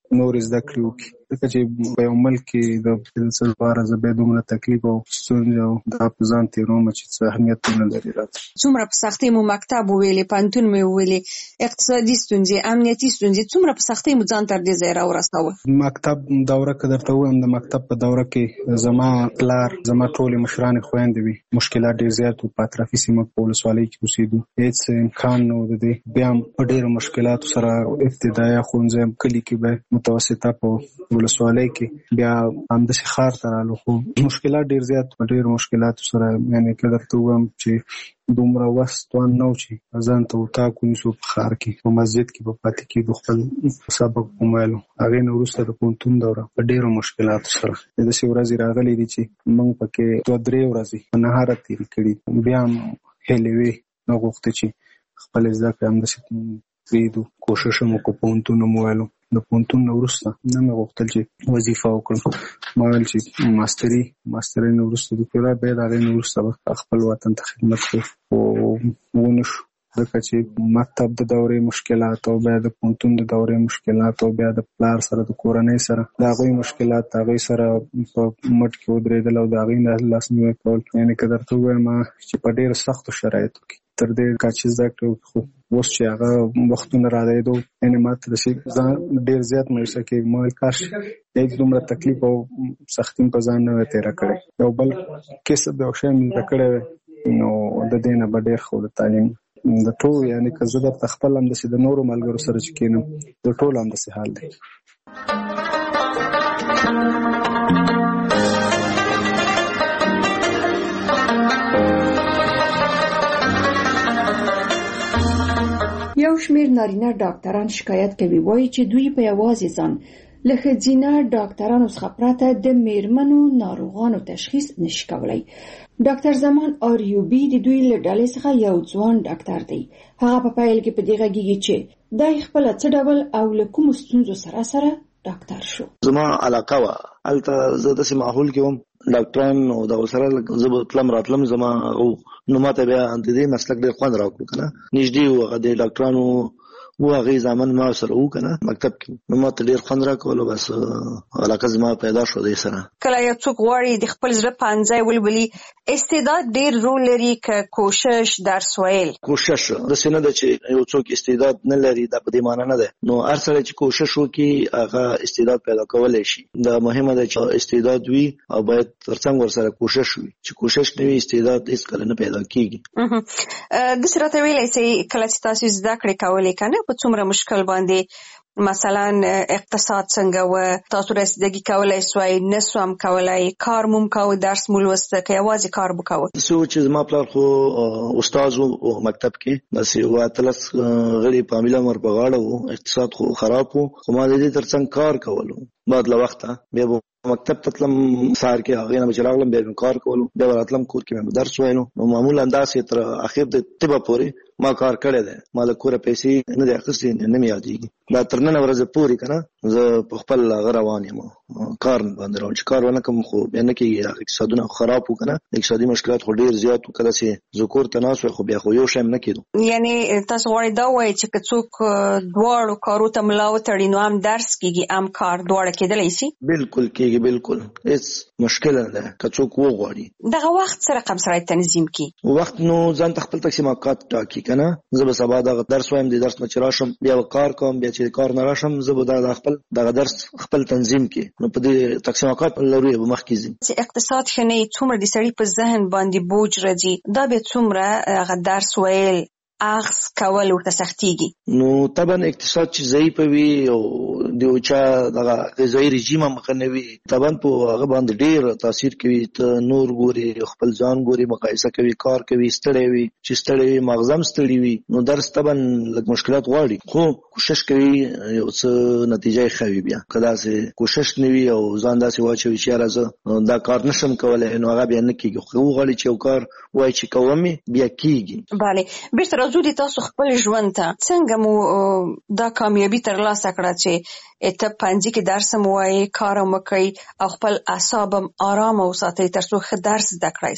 نور زده کړې وکړي، ځکه چې په یو ملک کې د څه لپاره زه بیا دومره تکلیف او ستونزې او دا په ځان تېروم چې څه اهمیت نه لري راته. څومره په سختۍ مو مکتب وویلې، پوهنتون مې وویلې، اقتصادي ستونزې، امنیتي ستونزې، څومره په سختۍ مو ځان تر دې ځایه راورساوه؟ مکتب دوره که درته ووایم، د مکتب په دوره کې زما پلار، زما ټولې مشرانې خویندې وي، مشکلات ډېر زیات وو. په اطرافي سیمه په ولسوالۍ کې اوسېدو، هېڅ امکان نه و د دې. بیا هم په ډېرو مشکلاتو سره ابتدایه ښوونځی کلي کې به متوسطه په ولسوالۍ کې، بیا همداسې ښار ته رالو، خو مشکلات ډېر زیات، په ډېرو مشکلاتو سره. یعنې که درته ووایم چې دومره وس توان نه و چې ځان ته اطاق ونیسو په ښار کې، په مسجد کې به پاتې کېدو، خپل سبق به ویلو. هغې نه وروسته د پوهنتون دوره په ډېرو مشکلاتو سره. داسې ورځې راغلې دي چې موږ پکې 2-3 ورځې په نهاره تېرې کړي. بیا هم هیلې وې نه غوښته چې خپل زده کړې همداسې پرېږدو. کوشش مو وکړو، پوهنتون مو ویلو. د پوهنتون نه وروسته نه مې غوښتل چې وظیفه وکړم. ما ویل چې ماسترۍ نه وروسته دکتورا، بیا د هغې نه وروسته به خپل وطن ته خدمت کوو، خو ونه شو، ځکه چې مکتب د دورې مشکلات او بیا د پوهنتون د دورې مشکلات او بیا د پلار سره د کورنۍ سره د هغوی مشکلات، د هغوی سره په مټ کې ودرېدل او د هغوی نه لاسنیوی کول. یعنې که درته ووایم چې په ډېرو سختو شرایطو کې تر دې کچې زده کړې، خو اوس چې هغه وختونه رارسېدو، یعنې ما ته داسې ځان ډېر زیات مایوسه کېږي. ما ویل کاش هېڅ دومره تکلیف او سختي په ځان نه وی تېره کړې، یو بل کسب یو شی مې زده کړی وی، نو د دې نه به ډېر ښه د تعلیم د ټول. یعنې که زه درته خپل همداسې د نورو ملګرو سره چې کېنم، د ټولو همداسې حال دی. یو شمېر نارینه ډاکټران شکایت کوي، وایي چې دوی په یوازې ځان له ښځینه ډاکټرانو څخه پرته د میرمنو ناروغانو تشخیص نشي کولی. ډاکټر زمان آریوبي د دوی له ډلې څخه یو ځوان ډاکټر دی. هغه په پیل کې په دې غږیږي چې دی خپله څه ډول او له کومو ستونزو سره ډاکټر شو. زما علاقه وه، هلته زه داسې ماحول کې وم، ډاکټران او دغو سره زه به تلم راتلم، زما نو ما ته بیا د دې مسلک ډېر خوند راوکړو که نه. نږدې وو هغه د ډاکټرانو و، هغې زامن ما سره وو که نه مکتب کې، نو ما ته ډېر خوند راکولو. بس علاقه زما پیدا شو دې سره. کله یو څوک غواړي د خپل زړه پانځای ولولي، استعداد ډېر رول لري که کوشش، درس ویل؟ کوشش داسې نه ده چې یو څوک استعداد نه لري، دا په دې معنی نه ده. نو هر سړی چې کوشش وکړي هغه استعداد پیدا کولی شي. دا مهمه ده چې استعداد وي او باید ترڅنګ ورسره کوشش وي. چې کوشش نه وي، استعداد هېڅکله نه پیدا کېږي. داسې راته ویلی سئ، کله چې تاسو زده کړې کولې که نه، په څومره مشکل باندې، مثلا اقتصاد څنګه و، تاسو رسیدګي کولای سوای، نه سوم کولای، کار موم کاوه، درس مو لوسته که یوازې کار به کوه؟ څه چې زما پلار خو استاد و مکتب کې، بس یو 13 غړي په عامل عمر په غاړه و، اقتصاد خو خراب و، خو ما د دې ترڅنګ کار کولو. بعد له وخته بیا مکتب ته تلم، سهار کې هغې نه به چې راغلم بیا مې کار کولو، بیا به راتلم کور کې مې درس ویلو. نو معمولا داسې تر اخر د طبه پورې ما کار کړی دی. ما له کوره پیسې نه دی اخیستې، نه مې یادېږي. دا تر ننه ورځې پورې که نه زه په خپل هغه روان یم، کار باندې روان. چې کار ونه کړم خو بیا نه کېږي. اقتصادونه خراب وو که نه، اقتصادي مشکلات خو ډېر زیات وو. کله چې زه کور ته ناست وی، خو بیا خو یو شی هم نه کېدو. یعنې تاسو غواړئ دا ووایئ چې که څوک دواړو کارو ته ملا وتړي، نو هم درس کېږي هم کار، دواړه کېدلی شي؟ بلکل کېږي، بلکل هېڅ مشکل نه ده که څوک وغواړي. دغه وخت سره رقم سره تنظیم کړي. وخت نو ځان ته خپل تقسیم اوقات ټاکي که نه. زه به سبا دغه درس وایم، د درس نه چې راشم بیا به کار کوم، بیا چې کار نه راشم زه به دا خپل دغه درس خپل تنظیم کړي. نو په دې تقسیم اوقات لرو به مخکې ځي. چې اقتصاد ښه نه وي، څومره د سړي په ذهن باندې بوج راځي، دا بیا څومره هغه درس ویل، اخذ کول ورته سختېږي. نو طبعا اقتصاد چې ضعیف وي او د یو چا دغه غذایي رژیم هم ښه نه وي، طبعا په هغه باندې ډېر تاثیر کوي. ته نور ګوري، خپل ځان ګوري، مقایسه کوي، کار کوي، ستړی وي. چې ستړی وي مغزه هم ستړي وي، نو درس طبعا لږ مشکلات غواړي، خو کوشش کوي یو څه نتیجه یې ښه وي. بیا که داسې کوشش نه وي او ځان داسې واچوي چې یاره زه دا کار نشم کولی، نو هغه بیا نه کېږي. خو وغواړي چې یو کار وایي چې کوم یې بیا کېږي. بله، بېرته راځو د تاسو خپل ژوند ته. څنګه مو دا کامیابي ترلاسه کړه چې ته پنځه کې درس هم وایي، کار هم وکړئ او خپل اعصاب هم آرامه وساتئ تر څو ښه درس زده کړای سوئ؟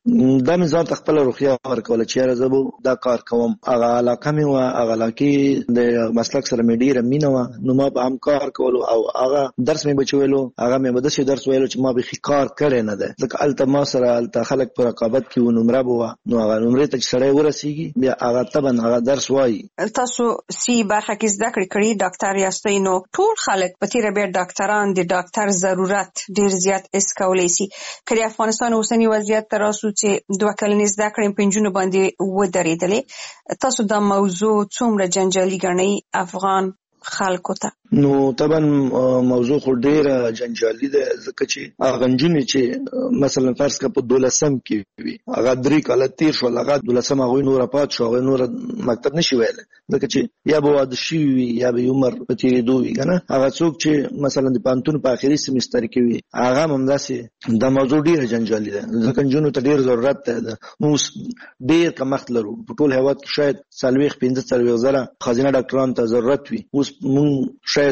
دا مې ځان ته خپل روغتیا ورکوله چې زه به دا کار کوم. هغه علاقه مې وه، هغه علاقې د مسلک سره مې ډېره مینه وه، نو ما به هم کار کولو او هغه درس مې به چې ویلو هغه مې به داسې درس ویلو چې ما بیخي کار کړی نه دی، ځکه هلته ما سره هلته خلک په رقابت کې وو، نمره به وه، نو هغه نمرې ته چې سړی ورسېږي بیا هغه طبعا هغه درس وایي. تاسو سی برخه کې زده کړې کړي ډاکټر یاستئ، نو ټول خلک په تیره بیا ډاکټران د ډاکټر ضرورت ډېر زیات حس کولی شي. که د افغانستان اوسني وضعیت ته راسو چې 2 کلنې زده کړې په نجونو باندې ودرېدلې، تاسو دا موضوع څومره جنجالي ګڼئ افغان خلکو ته؟ نو طبعا موضوع خو ډیره جنجالي ده، ځکه چې هغه نجونې چې مثلا فرض کړه په 12م کې وي، هغه 3 کاله تیر شول، هغه 12م هغوی نوره پات شو، هغوی نوره مکتب نشي ویلی، ځکه چې یا به واده شوي وي یا به عمر په تېرېدو وي که نه. هغه څوک چې مثلا د پوهنتون په آخري سیمستر کې وي هغه هم همداسې دا موضوع ډیره جنجالي ده، ځکه نجونو ته ډېر ضرورت دی. موږ ډېر کمښت لرو په ټول هېواد کې، شاید 40-45 زره ښځینه ډاکټرانو ته ضرورت وي، اوس موږ شاید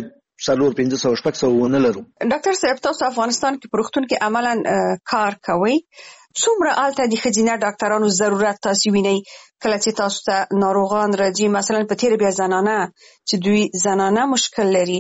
400-500 ونه لرو. ډاکټر صاحب، تاسو افغانستان کې په روغتون کې عملاً کار کوئ، څومره هلته د ښځینه ډاکټرانو ضرورت تاسو وینئ کله چې تاسو ته ناروغان راځي؟ مثلا په تېره بیا زنانه چې دوی زنانه مشکل لري،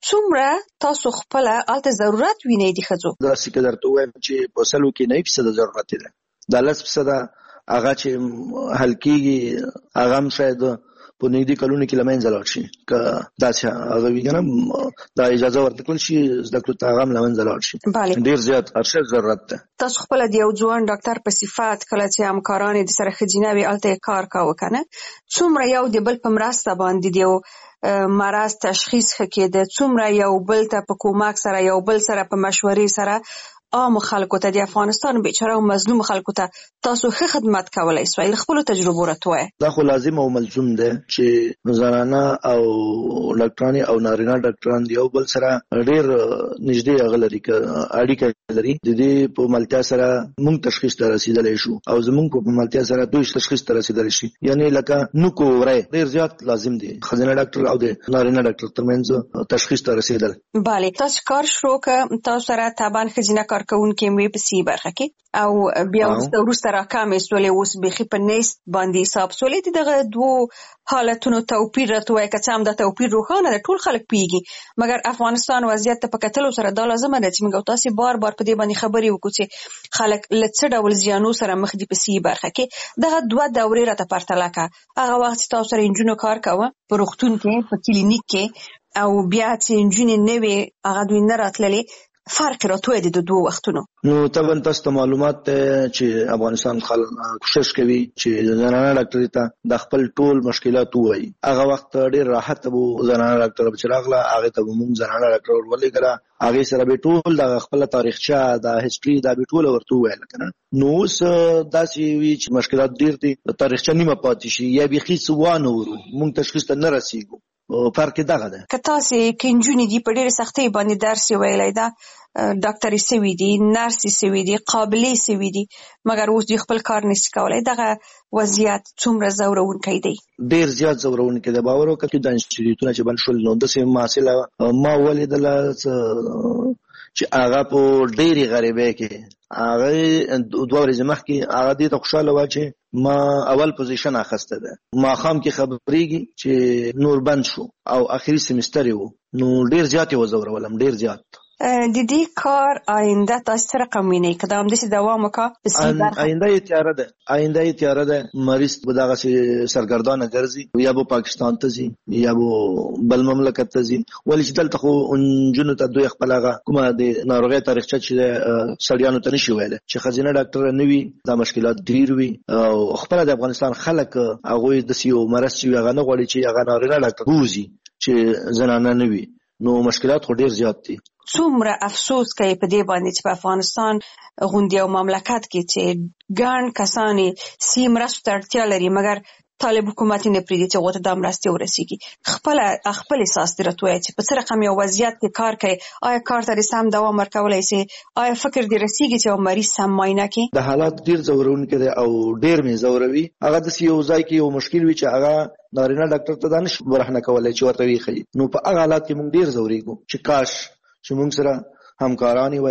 څومره تاسو خپله هلته ضرورت وینئ د ښځو؟ داسې که درته ووایم چې په 100 کې 9% ضرورت دی، دا 10% هغه چې حل کېږي هغه هم شاید په نږدې کلونو کې له منځه لاړ شي، که داسې هغه وي که نه دا اجازه ورته کړل شي زده کړو ته هغه هم له منځه لاړ شي. ډېر زیات ارشد ضرورت ده. تاسو خپله د یو ځوان ډاکټر په صفت کله چې همکاران یې د سره ښځینه وي هلته یې کار کاوه که نه، څومره یو د بل په مرسته باندې د یو مرض تشخیص ښه کېده، څومره یو بل ته په کومک سره یو بل سره په مشورې سره عام خلکو ته، د افغانستان بیچاره او مظلوم خلکو ته تاسو ښه خدمت کولی سوئ؟ د خپلو تجربو راته ووایه. دا خو لازم او ملزوم دی چې زنانه او ډاکټرانې او نارینه ډاکټران د یو بل سره ډېر نږدې هغه لري، که اړیکه لري، د دې په ملتیا سره موږ تشخیص ته رسېدلی شو او زموږ په ملتیا سره دوی تشخیص ته رسېدلی شي. یعنې لکه نوک او وری ډېر زیات لازم دی، ښځینه ډاکټر او د نارینه ډاکټر ترمنځ تشخیص ته رسېدل. بله، تاسو کار شروع که تاسو سره طبعا ښځینه کارکوونکې مې په سی برخه کې او بیا وروسته راکمې سولې، اوس بیخي په نیست باندې حساب سولې. د دغه 2 حالتونو توپیر راته وایه، که څه هم دا توپیر روښانه ده، ټول خلک پوهېږي، مګر افغانستان وضعیت ته په کتلو سره دا لازمه ده چې موږ او تاسې بار بار په دې باندې خبرې وکړو چې خلک له څه ډول زیانو سره مخ دي په سی برخه کې. دغه 2 دورې راته پرتله کړه، هغه وخت چې تاسو سره نجونو کار کوه په روغتون کې په کلینیک کې، او بیا چې نجونې نه وې هغه دوی نه راتللې، فرق راته وایه د 2 وختونو. نو طبعا تاسو ته معلومات دی چې افغانستان خلک کوشش کوي چې زنانه ډاکټر ته د خپل ټول مشکلات ووایي. هغه وخت ډېر راحت به زنانه ډاکټر چې راغله هغې ته به موږ زنانه ډاکټر ورولېږله، هغې سره به ټول د خپله تاریخچه د هسټري دا به ټوله ورته وویله که نه. نو اوس داسې وي چې مشکلات ډېر دي، تاریخچه نیمه پاتې شي یا بیخي څه وانه ورو، موږ تشخیص ته نه رسېږو. فرق دغه ده. که تاسې که نجونې دي په ډېرې سختۍ باندې درس یې ویلی ده، ډاکټرې سوي دي، نرسې سوي دي، قابلې سوي دي، مګر اوس دوی خپل کار نشي کولی، دغه وضعیت څومره ځورونکی دی؟ ډېر زیات ځورونکی دی. باور وکړه چې دا انسټیټیوټونه چې بند شول نو داسې محصله ما ولیدله چې هغه په ډېرې غریبۍ کې هغه 2 ورځې مخکې هغه دې ته خوشحاله وه چې ما اول پوزیشن اخیسته ده، ماښام کې خبرېږي چې نور بند شو او آخري سیمستر یې و، نو ډېر زیات یې وځورولم، ډېر زیات. د دې کار آینده تاسو څه رقم وینئ؟ که دا همداسې دوام وکړه؟ آینده یې تیاره ده، آینده یې تیاره ده. مریض به دغسې سرګردانه ګرځي، یا به پاکستان ته ځي یا به بل مملکت ته ځي، ولې چې دلته خو نجونو ته دوی خپل هغه کومه د ناروغۍ تاریخچه چې سړیانو ته نشي ویلی چې ښځینه ډاکټره نه وي، دا مشکلات ډېر وي. او خپله د افغانستان خلک هغوی داسې یو مرض چې وي هغه نه غواړي چې هغه نارینه ډاکټر بوځي چې زنانه نه وي، نو مشکلات خو ډېر زیات دي. څومره افسوس کوي په دې باندې چې په افغانستان غوندې یو مملکت کې چې ګڼ کسان سی مرستو ته اړتیا لري، مګر طالب حکومت یې نه پرېږدي چې هغو ته دا مرستې ورسېږي. خپل احساس دې راته وایه چې په څه رقم یو وضعیت کې کار کوي، آیا کار ته دې سم دوام ورکولی سي؟ آیا فکر دې رسېږي چې یو مریض سم معاینه کړي؟ د حالات ډېر ځورونکی دی او ډېر مې ځوروي. هغه داسې یو ځای کې یو مشکل وي چې هغه نارینه ډاکټر ته دا نشي برهنه کولی چې ورته ویښوي، نو په هغه حالات کې موږ ډېر ځورېږو چې کاش چې موږ سره همکاران وای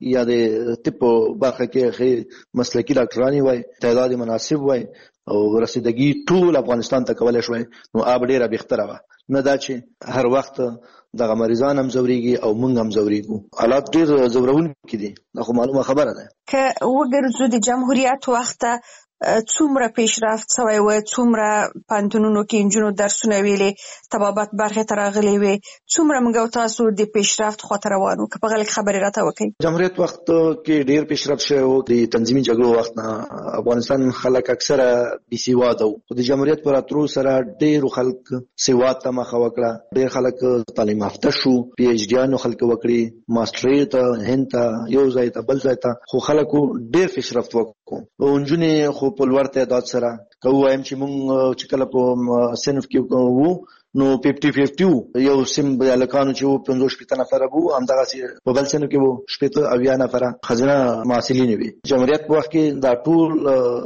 یا د طب په برخه کې مسلکي ډاکټرانی وای، تعداد مناسب وای او رسیدګي ټول افغانستان ته کولای شوی، نو اب ډیره بهتره وه. نه دا چې هر وخت دغه مریضان هم ځوريږي او موږ هم ځوريږو. حالات ډیر ځورونکي دي، دا خو معلومه خبره ده. که وګرځو د جمهوریت وخت څومره پیشرفت شوی و، څومره پانتونونو کې انجونو درسونه ویلې، طبابت برخه ته راغلي وي، څومره موږ تاسو د پیشرفت خاطر روانو که په غلط خبرې راته وکړي. جمهوریت وخت کې ډیر پیشرفت شوی و. د تنظیمي جګړو وخت نه افغانستان خلک اکثره بي سواده وو، خو د جمهوریت پر اترو سره ډیر خلک سواد ته مخه وکړه، ډیر خلک تعلیم یافته شو، پی ایچ ډیانو خلک وکړي، ماستري ته هند ته یو ځای ته بل ځای ته، خو خلکو ډیر پیشرفت وکړو. او انجونې خو په لوړ تعداد سره که وایم چې موږ چې کله په صنف کې وو نو 50-50 یو سیم الکانو چې وو 50 نفر وو، همدغه په بل صنف کې وو 70 نفر خزانه محصلین وي. جمهوریت په وخت کې دا ټول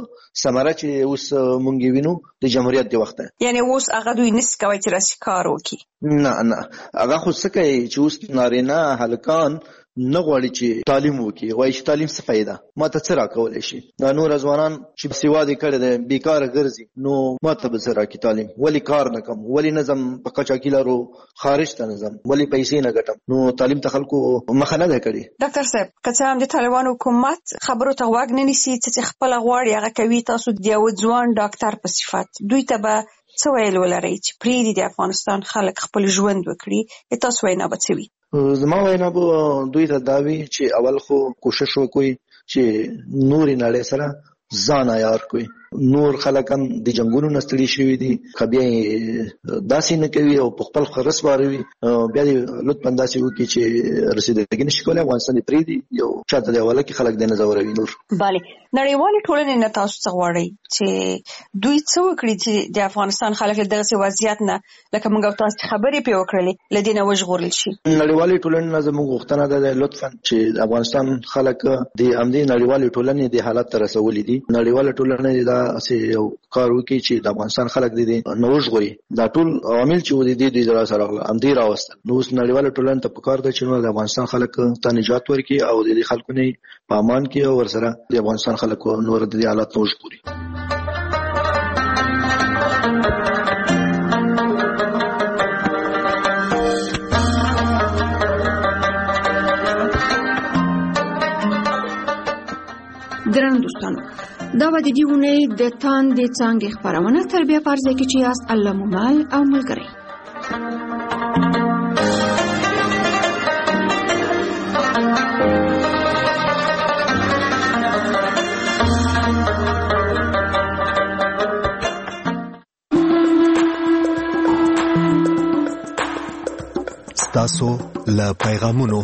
ثمره چې اوس مونږ وینو د جمهوریت دی وخت، یعنی اوس هغه دوی نس کوي چې راسي کار وکړي. نه هغه خو څه کوي چې اوس نارینه هلکان نه غواړي چې تعلیم وکړي، وایي چې تعلیم څه فایده، ما ته څه راکولی شي. دا نور ځوانان چې سواد یې کړی دی بیکاره ګرځي، نو ما ته به څه راکړي تعلیم، ولې کار نه کوم، ولې نه ځم په قاچاقي لارو خارج ته نه ځم، ولې پیسې نه ګټم، نو تعلیم ته خلکو مخه نه ده کړې. ډاکټر صاحب که څه هم د طالبانو حکومت خبرو ته غوږ نه نیسي، څه خپله غواړي هغه کوي، تاسو د یو ځوان ډاکټر په صفت دوی ته به څه ویل ولرئ چې پرېږدي د افغانستان خلک خپل ژوند وکړي؟ تاسو وینا به څه وي؟ زما وینا به دوی ته دا وي چې اول خو کوشش وکړي چې نورې نړۍ سره ځان عیار کړي. نور خلک هم د جنګونو نه ستړي شوي دي، که بیا یې داسې نه کوي او په خپل خرس واروي، بیا دې لطفا داسې وکړي چې رسېدګي نشي کولی، افغانستان دې پرېږدي، یو چاته د حواله کړي، خلک دې نه ځوروي. نور بله نړیوالې ټولنې نه تاسو څه غواړئ چې دوی څه وکړي چې د افغانستان خلک له دغسې وضعیت نه، لکه موږ او تاسو خبرې پرې وکړلې، له دې نه وژغورل شي؟ نړیوالې ټولنې نه زموږ غوښتنه ده لطفا چې د افغانستان خلک د همدې نړیوالې ټولنې د حالت ته رسولي دي. نړیواله ټولنه داسې یو کار وکړي چې د افغانستان خلک دې نه وژغوري. دا ټول عوامل چې ودي دې سره راغله همدې راوستل. نو اوس نړیواله ټولنه ته پکار ده چې د افغانستان خلک ته نجات ورکړي او د خلکو نه په امان کې او ورسره د افغانستان خلکو نور د حالات نه وژغوري. ګرانو دوستانو، دا به د دې اونۍ د تاندې څانګې خپرونه تر بیا په ارزه کې چې یاست الله مو مال او ملګری. ستاسو له پیغامونو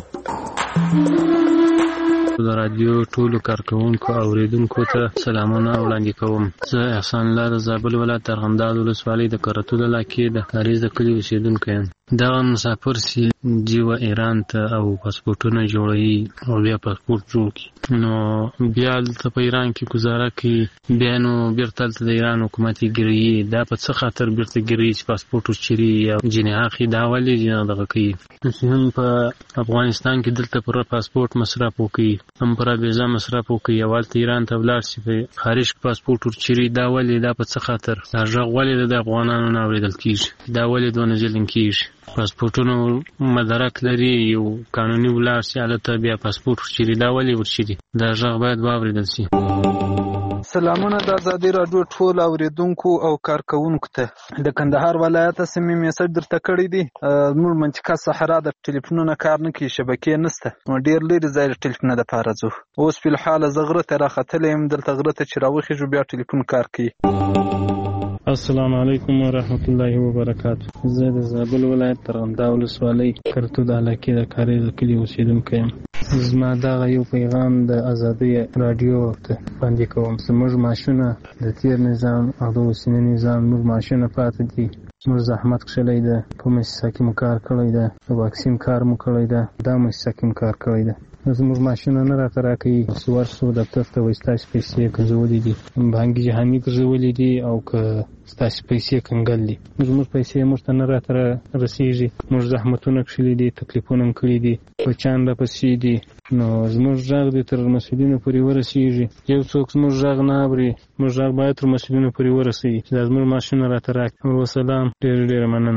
د رادیو ټولو کارکوونکو او اوریدونکو ته سلامونه وړاندې کوم. زه احسان الله د زابل ولایت ارغنداب ولسوالۍ د کرتو علاقې د کاریز د کلي اوسېدونکی یم. دغه مسافر چې ځي ایران ته او پاسپورټونه جوړوي او بیا پاسپورټ جوړ کړي، نو بیا دلته په ایران کې ګزاره کوي، بیا نو بیرته هلته د ایران حکومت یې ګیروي. دا په څه خاطر بیرته ګیروي چې پاسپورټ وچېري یا جنې اخلي؟ دا ولې دغه کوي چې هم په افغانستان کې دلته پر پاسپورټ مصرف وکړي، هم پر ویزا مصرف وکړي، او هلته ایران ته ولاړ شي په خارج کې پاسپورټ ورچېري؟ دا ولې؟ دا په څه خاطر؟ دا غږ ولې د افغانانو نه اورېدل کېږي؟ دا ولې دونه ظلم کېږي؟ پاسپورټونو مدرک لري، یو قانوني ولاړ شي هلته بیا پاسپورټ ورچېري، دا ولې ورچېري؟ دا غږ باید واورېدل شي. سلامونه د ازادي راډیو ټول اوریدونکو او کارکوونکو ته. د کندهار ولایت سیمې میسج درته کړی دی. زموږ منطقه صحرا د ټلیفونونو کار نه کوي، شبکې نشته، نو ډېر لرې ځای د ټلیفونه دپاره ځو. اوس فلحال زه غره ته راختلی یم، دلته غره ته چې راوخېږو بیا ټلیفون کار کوي. السلام علیکم ورحمت الله وبرکاتو. زه د زابل ولایت ارغنداب ولسوالۍ کرتو د علاقې د کاریز د کلي اوسېدونکی یم. زما دغه یو پیغام د ازادۍ راډیو ته وړاندې کوم. زموږ معاشونه د تېر نظام او د اوسني نظام موږ معاشونه پاتې دي. موږ زحمت کښلی ده، په مؤسسه کې مو کار کړی ده، د واکسین کار مو کړی ده، دا مؤسسه کې مو کار کړی ده. زموږ ماشینه نه راته راکوي چې ورسو دفتر ته وایي ستاسې پیسې ګرځولې دي بانکي جهاني ګرځولې دي او که ستاسې پیسې کنګل دي زموږ پیسې موږ ته نه راته رسېږي موږ زحمتونه کښلي دي تکلیفونه م کړي دي بچیان راپسې دي نو زموږ غږ دې تر مسؤلینو پورې ورسېږي یو څوک زموږ غږ نه اوري موږ غږ باید تر مسؤلینو پورې ورسېږي چې دا زموږ ماشینه راته راکړي وسلام ډېره مننه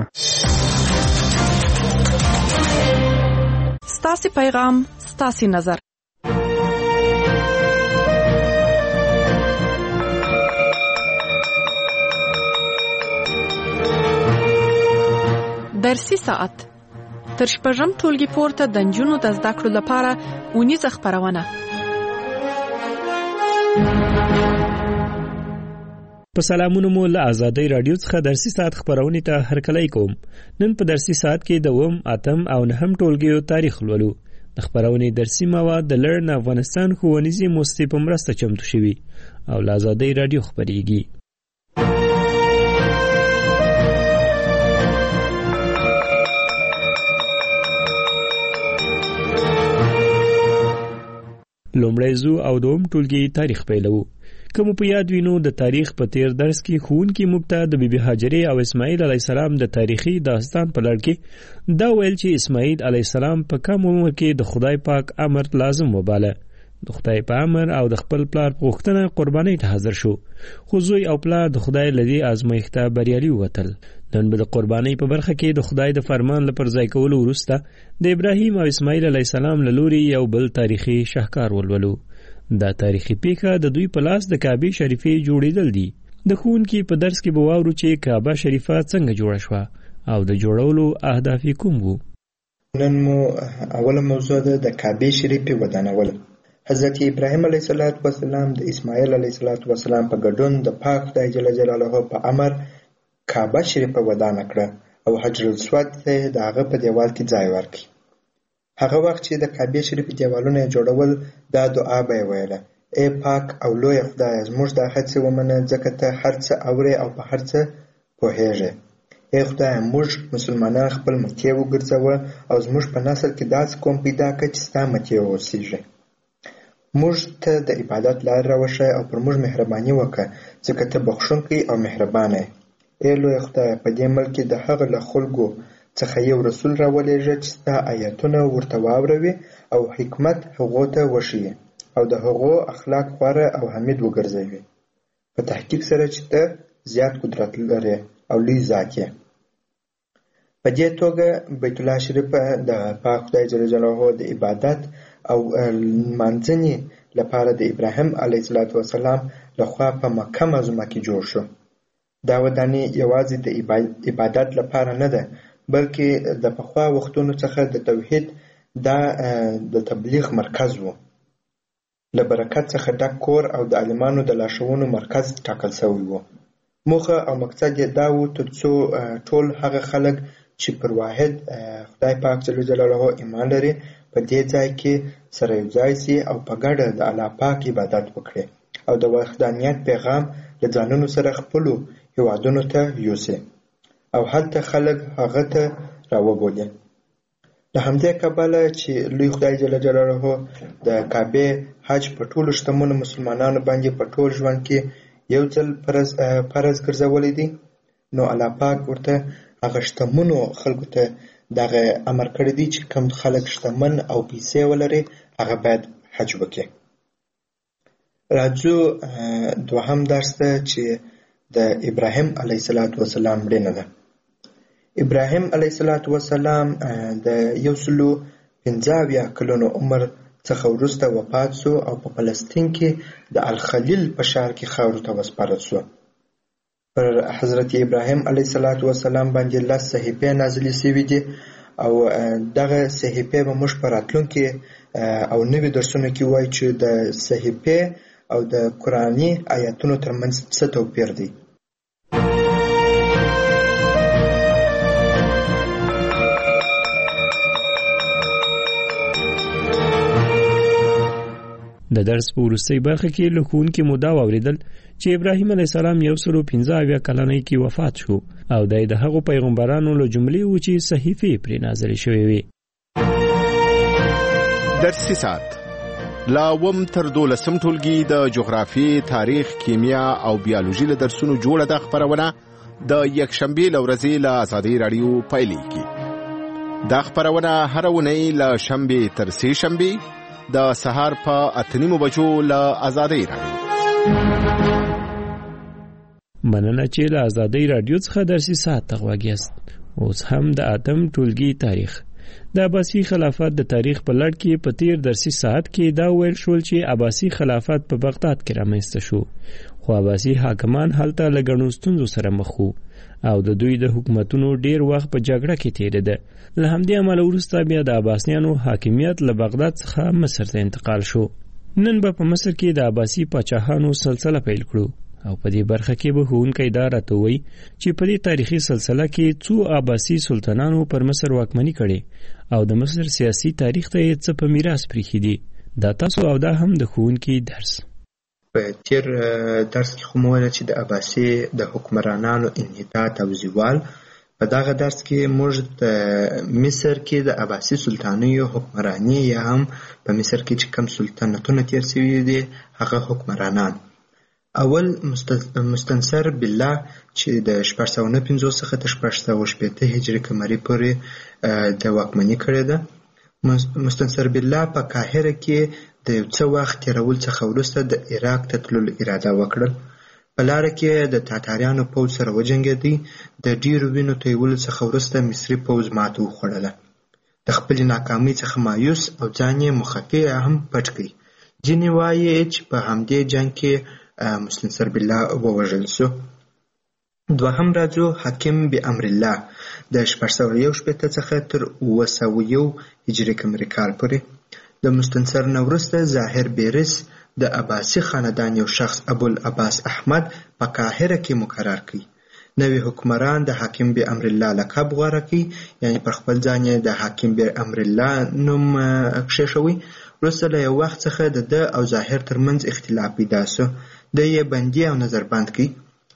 ستاسې پیغام ستاسې نظر درسي ساعت تر شپږم ټولګي پورته د نجونو د زده کړو لپاره اونیزه خپرونه په سلامونو مو له آزادۍ رادیو څخه درسي ساعت خپرونې ته هرکلی کوم. نن په درسي ساعت کې د 8 او 9 ټولګیو تاریخ لولو. د خپرونې درسي مواد د لرن افغانستان ښوونیزې موسسې په مرسته چمتو شوي او له آزادۍ رادیو خپرېږي. لومړی زو او دوم ټولګي تاریخ پیلو. کوم په یاد وینو د تاریخ په تیر درس کې ښوونکي موږ ته د بیبي هاجرې او اسماعیل علیه السلام د تاریخي داستان په لړ کې دا ویل چې اسماعیل علیه السلام په کم عمر کې د خدای پاک امر لازم وباله. د خدای په امر او د خپل پلار په غوښتنه قربانۍ ته حاضر شو، خو زوی او پلار د خدای له دې ازمایښته بریالي ووتل. نن به د قربانۍ په برخه کې د خدای د فرمان له پرځای کولو وروسته د ابراهیم او اسماعیل علیه السلام له لوري یو بل تاریخي شاهکار ولولو. دا تاریخي پیښه د دوی په لاس د کعبې شریفې جوړېدل دي. د ښوونکي په درس کې به واورو چې کعبه شریفه څنګه جوړه شوه او د جوړولو اهداف یې کوم وو. نن مو اوله موضوع ده د کعبې شریفې ودانول. حضرت ابراهیم علیه السلام د اسماعیل علیه السلام په ګډون د پاک خدای جل جلاله په امر کعبه شریفه ودانه کړه او حجر الاسود ته د هغه په دیوال کې ځای ورکړ. هغه وخت چې د کعبې شریفې دیوالونه جوړول دا دعا به ویله: ای پاک او لوی خدای، زموږ دا هڅې ومنه ځکه ته هر څه اورې او په هر څه پوهېږې. ای خدای، موږ مسلمانان خپل مکې وګرځوه او زموږ په نسل کې داسې قوم پیدا کړه چې ستا مکې اوسېږي. موږ ته د عبادت لار راوښیه او پر موږ مهرباني وکړه ځکه ته بخښونکی او مهربانه یې. ای لوی خدای، په دې ملک کې د هغه له خلکو څخه یو رسول راولېږه چې ستا آیتونه ورته واوروي او حکمت هغو ته وښیي او د هغو اخلاق غوره او حمید وګرځوي، په تحقیق سره چې ته زیات قدرت لرې او لوی ذات یې. په دې توګه بیت الله شریف د پاک خدای جل جلاله د عبادت او لمانځنې لپاره د ابراهیم علیه السلام لخوا په مکه معظمه کې جوړ شو. دا ودانۍ یوازې د عبادت لپاره نه ده، بلکې د پخوا وختونو څخه د توحید د تبلیغ مرکز و. له برکت څخه ډک کور او د عالمانو د لارښوونو مرکز ټاکل شوی و. موخه او مقصد یې دا و تر څو ټول هغه خلک چې پر واحد خدای پاک جل جلاله ایمان لري په دې ځای کې سره یو ځای سي او په ګډه د الله پاک عبادت وکړي او د وحدانیت پیغام له ځانونو سره خپلو هیوادونو ته یوسي او هلته خلک هغه ته راوبولي. له همدې کبله چې لوی خدای جل جلاله د کعبې حج په ټولو شتمنو مسلمانانو باندې په ټول ژوند کې یو ځل فرض ګرځولی دی، نو الله پاک ورته هغه شتمنو خلکو ته دغه امر کړی دی چې کوم خلک شتمن او پیسې ولري هغه باید حج وکړي. راځو دوهم درس ته چې د ابراهیم علیه السلام مړینه ده. ابراهیم علیه السلام د 150 کلونو عمر څخه وروسته وفات شو او په فلسطین کې د الخلیل په ښار کې خاورو ته وسپارل شو. پر حضرت ابراهیم علیه السلام باندې 10 صحیفې نازلې شوې دي او دغه صحیفې به موږ په راتلونکي او نوي درسونو کې وایو چې د صحیفې او د قرآني آیاتونو ترمنځ څه توپیر دی. د درس په وروستۍ برخه کې له ښوونکي مو دا واورېدل چې ابراهیم علیه السلام 115 کلنۍ کې وفات شو او د هغو پیغمبرانو له جملې و چې صحیفې پرې نازلې شوې وې. درسي ساعت لا وم تر 12 ټولګي د جغرافي، تاریخ، کیمیا او بیولوژي له درسونو جوړه د خبرونه د یکشنبه لورځي له آزادۍ رادیو پایلیږي. دا خبرونه هر ونی له شنبه تر سه شنبه د سهار په 8:30 بجو له آزادۍ رادیو. مننه چې له آزادۍ رادیو څخه درسي ساعت غواګیست. اوس هم د اتم ټولګي تاریخ د عباسي خلافت د تاریخ په لړ کې په تیر درسي ساعت کې دا ویل شول چې عباسي خلافت په بغداد کې رامنځته شو، خو عباسي حاکمان هلته له ګڼو ستونزو سره مخ وو او د دوی د حکومتونو ډیر وخت په جګړه کې تیریده. له همدې امله وروسته بیا د عباسیانو حاکمیت له بغداد څخه مصر ته انتقال شو. نن به په مصر کې د عباسي پاچاهانو سلسله پیل کړو او په دې برخه کې به ښوونکی دا راته وایي چې په دې تاریخي سلسله کې څو عباسي سلطانانو پر مصر واکمني کړې او د مصر سیاسي تاریخ ته یې څه په میراث پریښي دي. دا تاسو او دا هم د ښوونکي درس. په تیر درس کې خو مو ویل چې د عباسي د حکمرانانو انحطاط او زوال. په دغه درس کې موږ د مصر کې د عباسي سلطانیو حکمرانی یا هم په مصر کې چې کوم سلطنتونه تیر شوي دي هغه حکمرانان. اول مستنصر بالله چې د 1450 څخه تر 1460 هجري قمري پورې د واکمني کړې ده. مستنصر بالله په قاهره کې د څه وخت تیرول څخه وروسته د عراق ته تللو اراده وکړل. په لاره کې د تاتاریانو پوځ سره وجنګېدی. د ډیرو وینو تویولو څخه وروسته مصري پوځ ماته وخوړله. د خپلې ناکامۍ څخه مایوس او ځان یې مخفي هم پټ کړ. ځینې وایي چې په همدې جنګ کې مستنصر بالله ووژل شو. دوهم راځو حاکم بامر الله د 1461 څخه تر 901 هجري قمري کال پورې. د مستنصر نه وروسته ظاهر بیرس د عباسي خاندان یو شخص ابوالعباس احمد په قاهره کې مقرر کړ. نوی حکمران د حاکم بامر الله لقب غوره کړ، یعنی پر خپل ځان یې د حاکم بامر الله نوم کښېښوی. وروسته له یو وخت څخه د او ظاهر ترمنځ اختلاف پیدا شو. د یې بندي او نظربند کړ.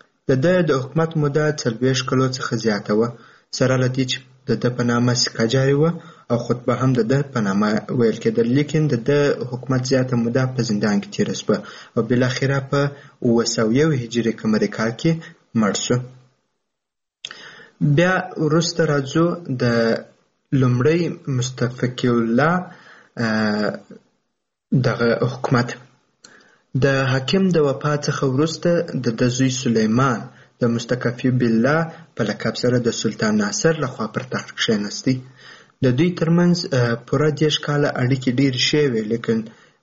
د حکومت موده 40 کلو څخه زیاته وه، سره له دې چې د په نامه سکه جاري وه او خطبه هم د په نامه ویل کېدل، لیکن د حکومت زیاته موده په زندان کې تېره شوه او بالاخره په 901 هجري قمري کال کې مړ شو. بیا وروسته راځو د لومړی مستفقی الله دغه حکومت. د حاکم د وفات څخه وروسته د زوی سلیمان د مستکفی بالله په لقب سره د سلطان ناصر لخوا پر تخت کښېنستی. د دوی ترمنځ پوره 10 کاله اړیکې ډېرې ښې وې، لیکن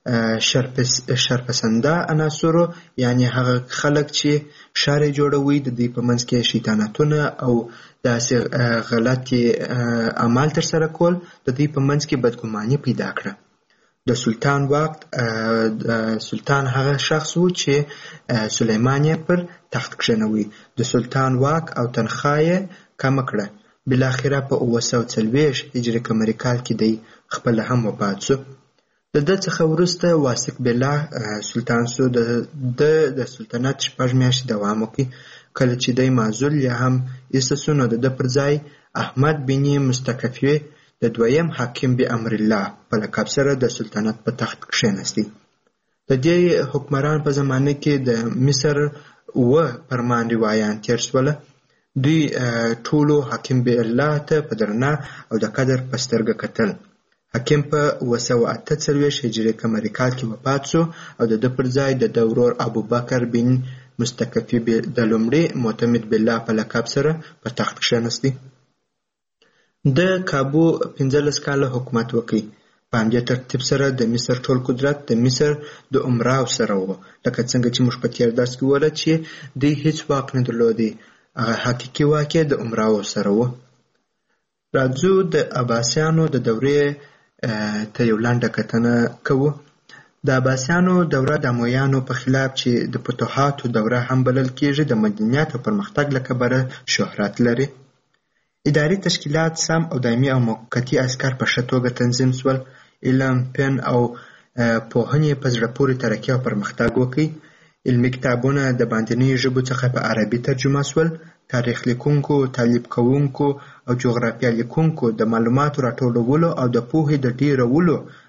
شرپسنده عناصرو یعنی هغه خلک چې ښار یې جوړوي د دوی په منځ کې شیطانتونه او داسې غلطې اعمال ترسره کول د دوی په منځ کې بدګماني پیدا کړه. د سلطان واک سلطان هغه شخص و چې سلیمان یې پر تخت کښېنوي. د سلطان واک او تنخواه یې کمه کړه. بالاخره په 940 هجري قمري کال کې دی خپل هم وفات شو. د ده څخه وروسته واثق بالله سلطان شو. د سلطنت 6 میاشتې دوام وکړ. کله چې دی معزول یا هم ایسته شو نو د ده پر ځای احمد بن مستکفی د دویم حاکم بامر الله په لقب سره د سلطنت په تخت کښېنستی. د دې حکمران په زمانه کې د مصر فرمان روایان تیر شوله. دوی ټولو حاکم بالله ته په درنه او د قدر په سترګه کتل. حاکم په 948 هجري قمري کال کې وفات شو او د ده پر ځای د ورور ابوبکر بن مستکفی د لومړي معتمد بالله په لقب سره په تخت کښېنستی. د کابو 15 کاله حکومت وکړ. په همدې ترتیب سره د مصر ټول قدرت د مصر د عمراو سره و، لکه څنګه چې موږ په تیر درس کې وویل چې دوی هیڅ واک نه درلودی، هغه حقیقي واک د عمراو سره و. راځو د عباسیانو د دورې ته یو لنډه کتنه کوو. د عباسیانو دوره د امویانو په خلاف چې د فتوحاتو دوره هم بلل کېږي د مدنیت او پرمختګ له کبله شهرت لري. اداري تشکیلات سم او دایمي او موقتي عسکر په ښه توګه تنظیم شول. علم، فن او پوهنې په زړه پورې ترقي او پرمختګ وکړ. علمي کتابونه د باندنیو ژبو څخه په عربي ترجمه شول. تاریخ لیکونکو، تعلیب کوونکو او جغرافیه لیکونکو د معلوماتو راټولولو او د پوهې د ډیرولو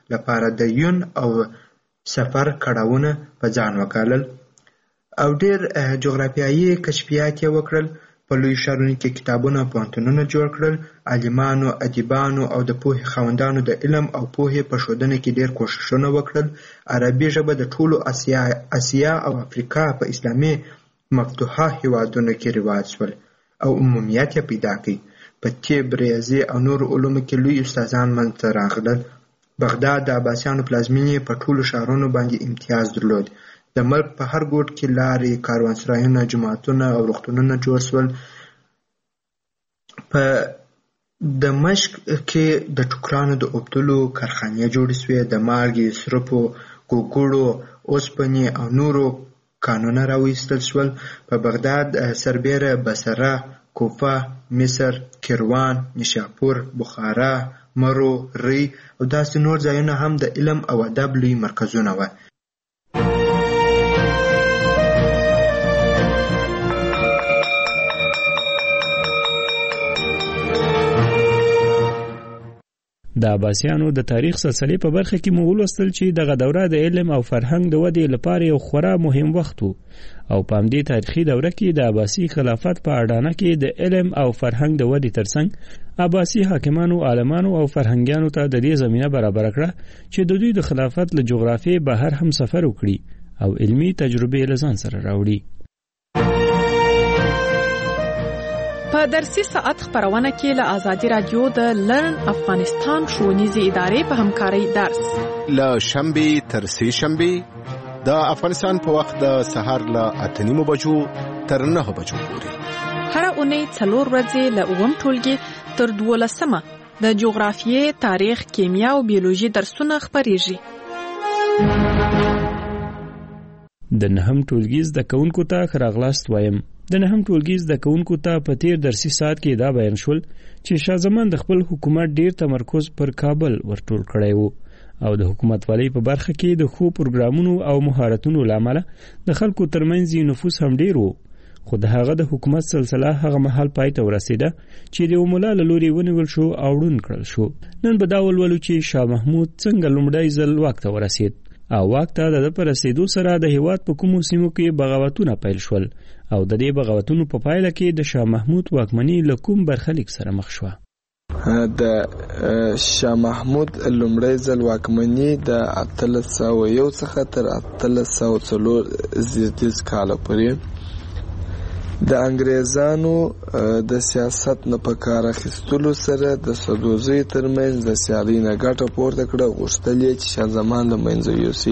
لپاره د یون او سفر کړهونه په ځان وکالل او ډېر جغرافیایي کشفیات یې وکړل. په لوی ښارونو کې کتابونه او پوهنتونونه جوړ کړل. عالمانو، ادیبانو او د پوهې خاوندانو د علم او پوهې په ښودنه کې ډېر کوښښونه وکړل. عربي ژبه د ټولو اسیا او افریقا په اسلامي مفتوحه هیوادونو کې رواج شول او عمومیت یې پیدا کړ. په طب، ریاضي او نورو علومو کې لوی استادان منځته راغلل. بغداد د عباسیانو پلازمینې په ټولو ښارونو باندې امتیاز درلود. د ملک په هر ګوټ کې لارې، کاروانسرایونه، جوماتونه او روغتونونه جوړ شول. په دمشق کې د ټوکرانو د اوبدلو کارخانې جوړې شوې. د مالګې، سرپو، ګوګړو، اوسپنې او نورو کانونه راوایستل شول. په بغداد سربیره بصره، کوفه، مصر، کیروان، نیشاپور، بخارا، مرو، ری او داسې نور ځایونه هم د علم او ادب لوی مرکزونه وو. د عباسیانو د تاریخ سلسله په برخه کې مو ولوستل چې دغه دوره د علم او فرهنګ د ودې لپاره یو خورا مهم وخت وو او په همدې تاریخي دوره کې د عباسي خلافت په اډانه کې د علم او فرهنګ د ودې ترڅنګ عباسي حاکمانو، عالمانو او فرهنګیانو ته د دې زمينه برابر کړه چې د دوی د خلافت له جغرافیې بهر هم سفر وکړي او علمي تجربې له ځان سره راوړي. په درسي ساعت خبرونه کې له آزادي رادیو د لرن افغانستان ښوونیزې ادارې په همکارۍ درس له شنبې تر سې شنبې د افغانستان په وخت د سهار له 8:30 بجو تر 9 بجو پورې. هر اونۍ 4 ورځې له 9 ټولګي تر 12 د جغرافیې، تاریخ، کیمیا او بیولوژي درسونه خبرېږي. د 9 ټولګي زده کوونکو ته راغلاست وایم. د 9 ټولګي زده کوونکو ته په تیر درسي ساعت کې دا بیان شول چې شاه زمان د خپل حکومت ډیر تمرکز پر کابل ورټول کړی وو او د حکومت والی په برخه کې د خو پروګرامونو او مهارتونو لامل د خلکو ترمنځ نفوذ هم ډیر وو. خو د هغه د حکومت سلسله هغه مهال پای ته ورسیده چې د مولا لوري ونیول شو او ړوند کړل شو. نن به دا ولولو چې شاه محمود څنګه لومړی ځل واک ته ورسید او واک ته د پر رسیدو سره د هیواد په کومو سیمو کې بغاوتونه پیل شول او د دې بغاوتونو په پایله کې د شاه محمود واکمني له کوم برخلیک سره مخ شوه. د شاه محمود لومړی ځل واکمني د 1301 څخه تر 1304 زیاتیز کال پورې د انګریزانو د سیاست نه په کار اخیستلو سره د سدوزي ترمنځ د سیالۍ نه ګټه پورته کړه. غوښتل یې چې شاه زمان له منځه یوسي.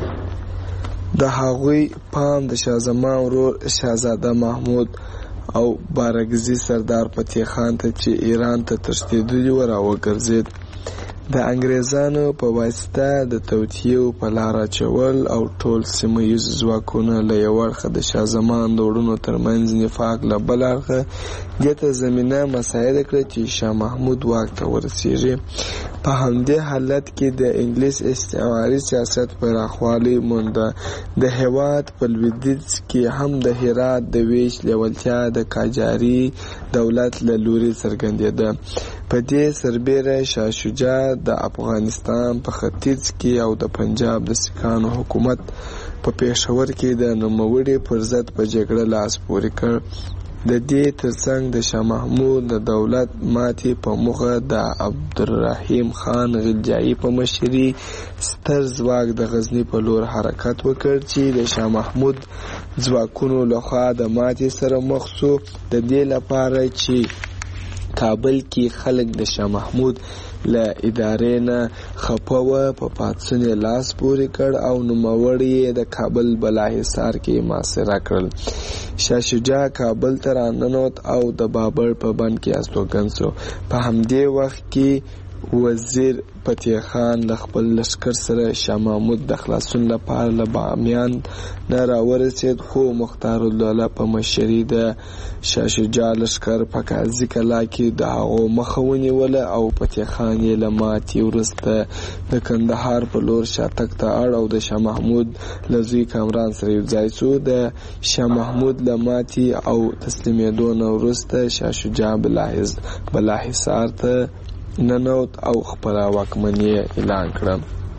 د هغوی پام د شاه زمان ورور شاهزاده محمود او بارګزي سردار فتح خان ته چې ایران ته تښتېدلی و راوګرځېد. د انګریزانو په واسطه د توطیو په لار اچول او ټول سیمه ییز ځواکونه له یو اړخه د شاه زمان د وروڼو ترمنځ نفاق له بل اړخه دې ته زمینه مساعده کړه چې شاه محمود واک ته ورسیږي. په همدې حالت کې د انګلیس استعماري سیاست پراخوالی مونده. د هېواد په لویدیځ کې هم د هرات د ویش لیوالتیا د قاجاري دولت له لوري څرګندېده. په دې سربیره شاه شجاع د افغانستان په ختیځ کې او د پنجاب د سکانو حکومت په پېښور کې د نوموړي پر ضد په جګړه لاس پورې کړ. د دې ترڅنګ د شاه محمود د دولت ماتې په موخه د عبدالرحیم خان غلجایي په مشرۍ ستر ځواک د غزني په لور حرکت وکړ چې د شاه محمود ځواکونو لخوا د ماتې سره مخ شو. د دې لپاره چې کابل کې خلک د شاه محمود له ادارې نه خپه وه په پاڅون یې لاس پورې کړ او نوموړي یې د کابل بالاحصار کې محاصره کړل. شاه شجاع کابل ته راننوت او د بابر په بند کې استوګن شو. په همدې وخت کې وزیر فتح خان له خپل لشکر سره شاه محمود د خلاصون لپاره له بامیان نه راورسېد، خو مختارالدوله په مشرۍ د شاه شجاع لشکر په قاضي کلا کې د هغو مخه ونیوله او فتح خان یې له ماتې وروسته د کندهار په لور شاتګ ته اړ او د شاه محمود له زوی کامران سره یوځای شو. د شاه محمود له ماتې او تسلیمېدو نه وروسته شاه شجاع بالاحصار ته ننوت او خپله واکمني اعلان کړه.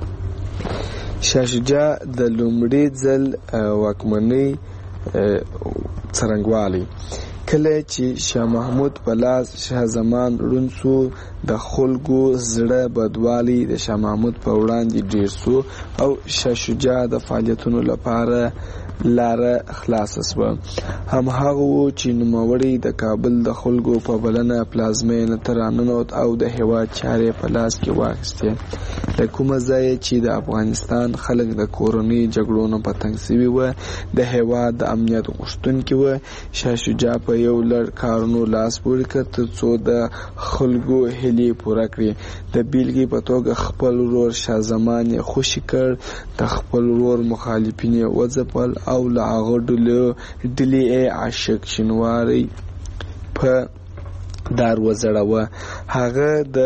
شاه شجاع د لومړي ځل واکمنۍ څرنګوالی کله چې شاه محمود په لاس شاه زمان ړوند شو د خلکو زړه بدوالی د شاه محمود په وړاندې ډیر شو او شاه شجاع د فعالیتونو لپاره لاره خلاصه شوه. همهغه و چې نوموړی د کابل د خلکو په بلنه پلازمینه ته راننوت او د هیواد چارې په لاس کې واخیستې. له کومه ځایه چې د افغانستان خلک د کورنۍ جګړو نه په تنګ سوي وه، د هیواد د امنیت غوښتونکي وه، شاه شجاع په یو لړ کارونو لاس پورې کړ تر څو د خلکو هیلې پوره کړي. د بیلګې په توګه خپل ورور شاه زمان یې خوشي کړ، د خپل ورور مخالفین یې وځپل او له هغه ډلې عاشق شینواری په دار وزړوه. هغه د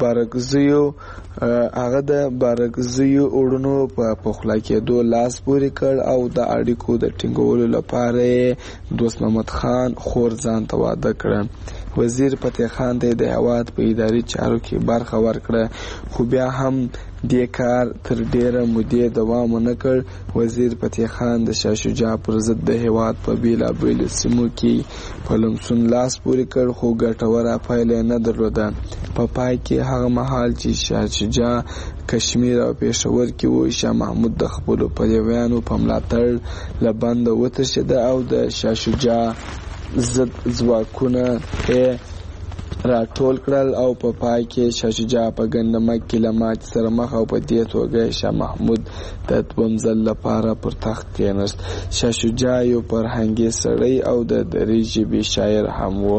بارکزیو اورونو په پخلا کېدو لاس پورې کړ او د اړیکو د ټینګولو لپاره دوست محمد خان خور ځان ته واده کړ. وزیر فتح خان ته د هیواد په اداري چارو کې برخه ورکړه، خو بیا هم دې کار تر ډیره مودې دوام ونه کړ. وزیر فتح خان د شاه شجاع پر ضد د هیواد په بیلابیلو سیمو کې په لمسون لاس پورې کړ، خو ګټوره پایله نه درلوده. په پای کې هغه مهال چې شاه شجاع کشمیر او پېښور کې و، شاه محمود د خپلو پلویانو په ملاتړ له بنده وتښتېده او د شاه شجاع ضد ځواکونه راټول کړل او په پای کې شاه شجاع په ګندمک کې له ماتې سره مخ او په دې توګه شاه محمود د دویم ځل لپاره پر تخت کېناست. شاه شجاع یو فرهنګي سړی او د دري ژبې شاعر هم و.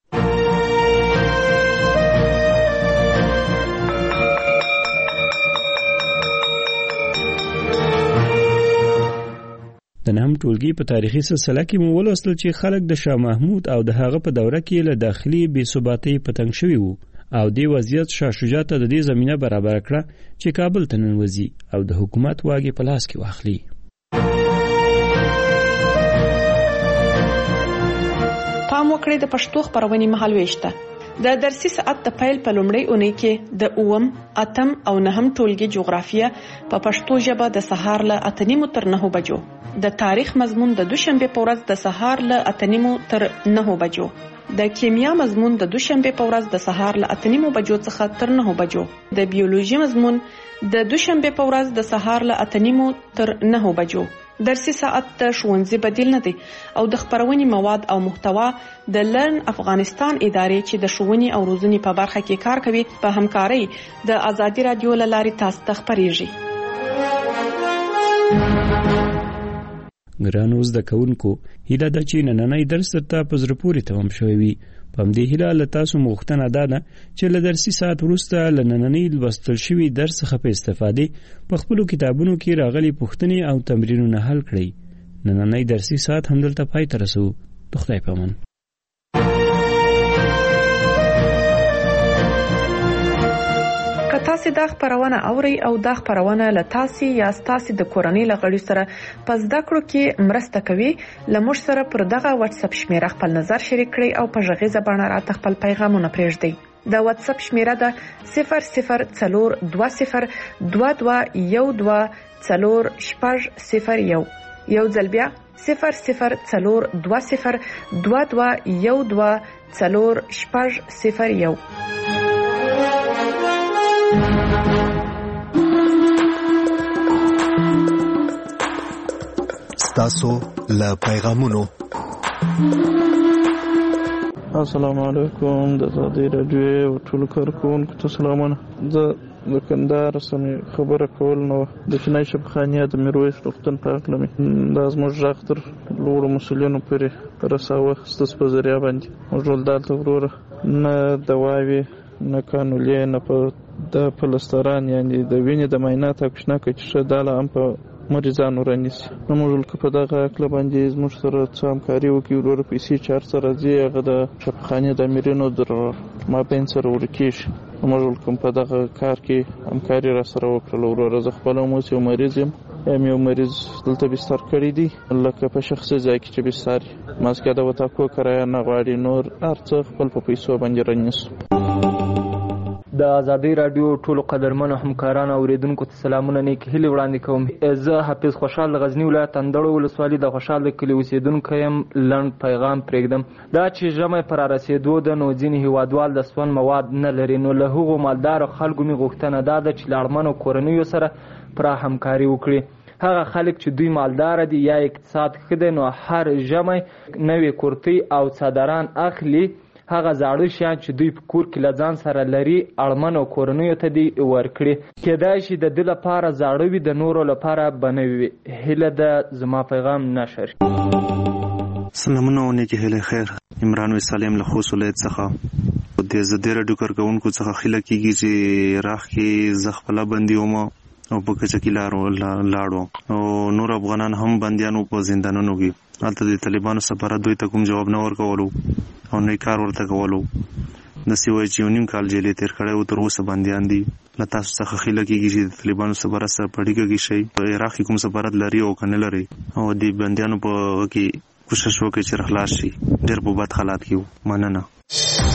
د نهم ټولګي په تاریخي سلسله کې مو ولوستل چې خلک د شاه محمود او د هغه په دوره کې له داخلي بې ثباتۍ په تنګ شوي وو او دې وضعیت شاه شجاع ته د دې زمینه برابر کړه چې کابل ته ننوځي او د حکومت واګې په لاس کې واخلي. پام وکړئ د پښتو خبرونې مهالويشته د درسي ساعت د پیل په لومړۍ اونۍ کې د 8م، 8م او 9م ټولګي جغرافیه په پښتو ژبه د سهار له 8:30 تر 9 بجو، د تاریخ مضمون د دوشنبه په ورځ د سهار له 8:30 تر 9 بجو، د کیمیا مضمون د دوشنبه په ورځ د سهار له 8:30 بجو څخه تر 9 بجو، د بیولوژي مضمون د دوشنبه په ورځ د سهار له 8:30 تر 9 بجو. درسي ساعت د ښوونځي بدیل نه دی او د خبرونې مواد او محتوا د لرن افغانستان ادارې چې د ښوونې او روزنې په برخه کې کار کوي په همکارۍ د آزادي رادیو له لارې تاسو ته خبرېږي. ګرانو زده کوونکو، هیله ده چې نننی درس درته په زړه پورې تمام شوی وي. په همدې هیله له تاسو غوښتنه ده چې له درسي ساعت وروسته له نننی لوستل شوي درس څخه په استفادې په خپلو کتابونو کې راغلي پوښتنې او تمرینونه حل کړئ. نننی درسي ساعت همدلته پای ته رسو. د خدای په امان. تاسو دا خبرونه اوري او دا خبرونه له تاسو یا تاسو د کورنۍ لغړي سره په زده کړو کې مرسته کوي. لمر سره پر دغه واتس اپ شمیره خپل نظر شریک کړئ او په ژغې زبانه راته خپل پیغامونه پرېږدئ. د واتس اپ شمیره ده 00421214 یو ځل بیا 00421214 ستاسو له پیغامونو. السلام علیکم د آزادۍ راډیو ټول کارکونکو ته سلامونه. زه د کندهار سمې خبره کول نو د چینای شبخانیه د میرویس روغتون په اړه مې دا زموږ غږ تر لوړو مسؤلینو پورې رساوه. ستاسو په ذریعه باندې موږ ټول دلته وروره نه دواوې نه کانولې نه په د پلستران یعنی د وینې د معاینات او کښنه کې چې داله هم په مریضانو رانیسي. نو موږ په دغه اکله باندې زموږ سره څه همکاري وکړي وروره پیسې چار سره ځي هغه د شبخانې د امیرینو در مابین سره ورکېږي. موږ کوم په دغه کار کې همکاري را سره وکړله وروره. زه خپله هم اوس یو مریض یم، یو مریض دلته بستر کړی دی لکه په شخصي ځای کې چې بستر ماسکه د وتاکو کرایه نه غواړي، نور هر څه خپل په پیسو باندې رانیسو. د ازادي رادیو ټولو قدرمنو همکارانو اوریدونکو ته سلامونه نیک هیلې وړاندې کوم. زه حافظ خوشحال د غزنی ولایت اندړو ولسوالۍ د خوشحال د کلي اوسیدونکی یم. لنډ پیغام پرېږدم. دا چې ژمی پر رارسېدو ده نو ځینې هیوادوال د سون مواد نه لري، نو له هغو مالدارو خلکو مې غوښتنه دا ده چې له اړمنو کورنیو سره پوره همکاري وکړي. هغه خلک چې دوی مالدار دي یا اقتصاد ښه دی نو هر ژمی نوې کورتۍ او څادران اخلي. هغه زاړه شیان چې دوی په کور کې له ځان سره لري اړمنو کورنیو ته دي ورکړي. کیدای شي د ده لپاره زاړه وي، د نورو لپاره به نوي وي. هیله ده زما پیغام نشر. سلامونه او نیکې هیلې خیر. عمران وسالم له خوست ولایت څخه د ازادي راډیو کارکوونکو څخه خیله کېږي چې راخ کې زه خپله بندي وم او په کچه کې لاړو او نور افغانان هم بندیانو په زندانونو کې. هلته د طالبانو سفارت دوی ته کوم جواب نه ورکولو او نه کار ورته کولو. داسې وایي چې 1.5 کال جیل یې تېر کړی و، تر اوسه بندیان دي. له تاسو څخه خیله کېږي چې د طالبانو سفارت سره په اړیکه کې شئ، په عراق کې کوم سفارت لري او که نه لري، او د بندیانو په کې کوشش وکړئ چې خلاص شي. ډېر په بد حالات کې و. مننه.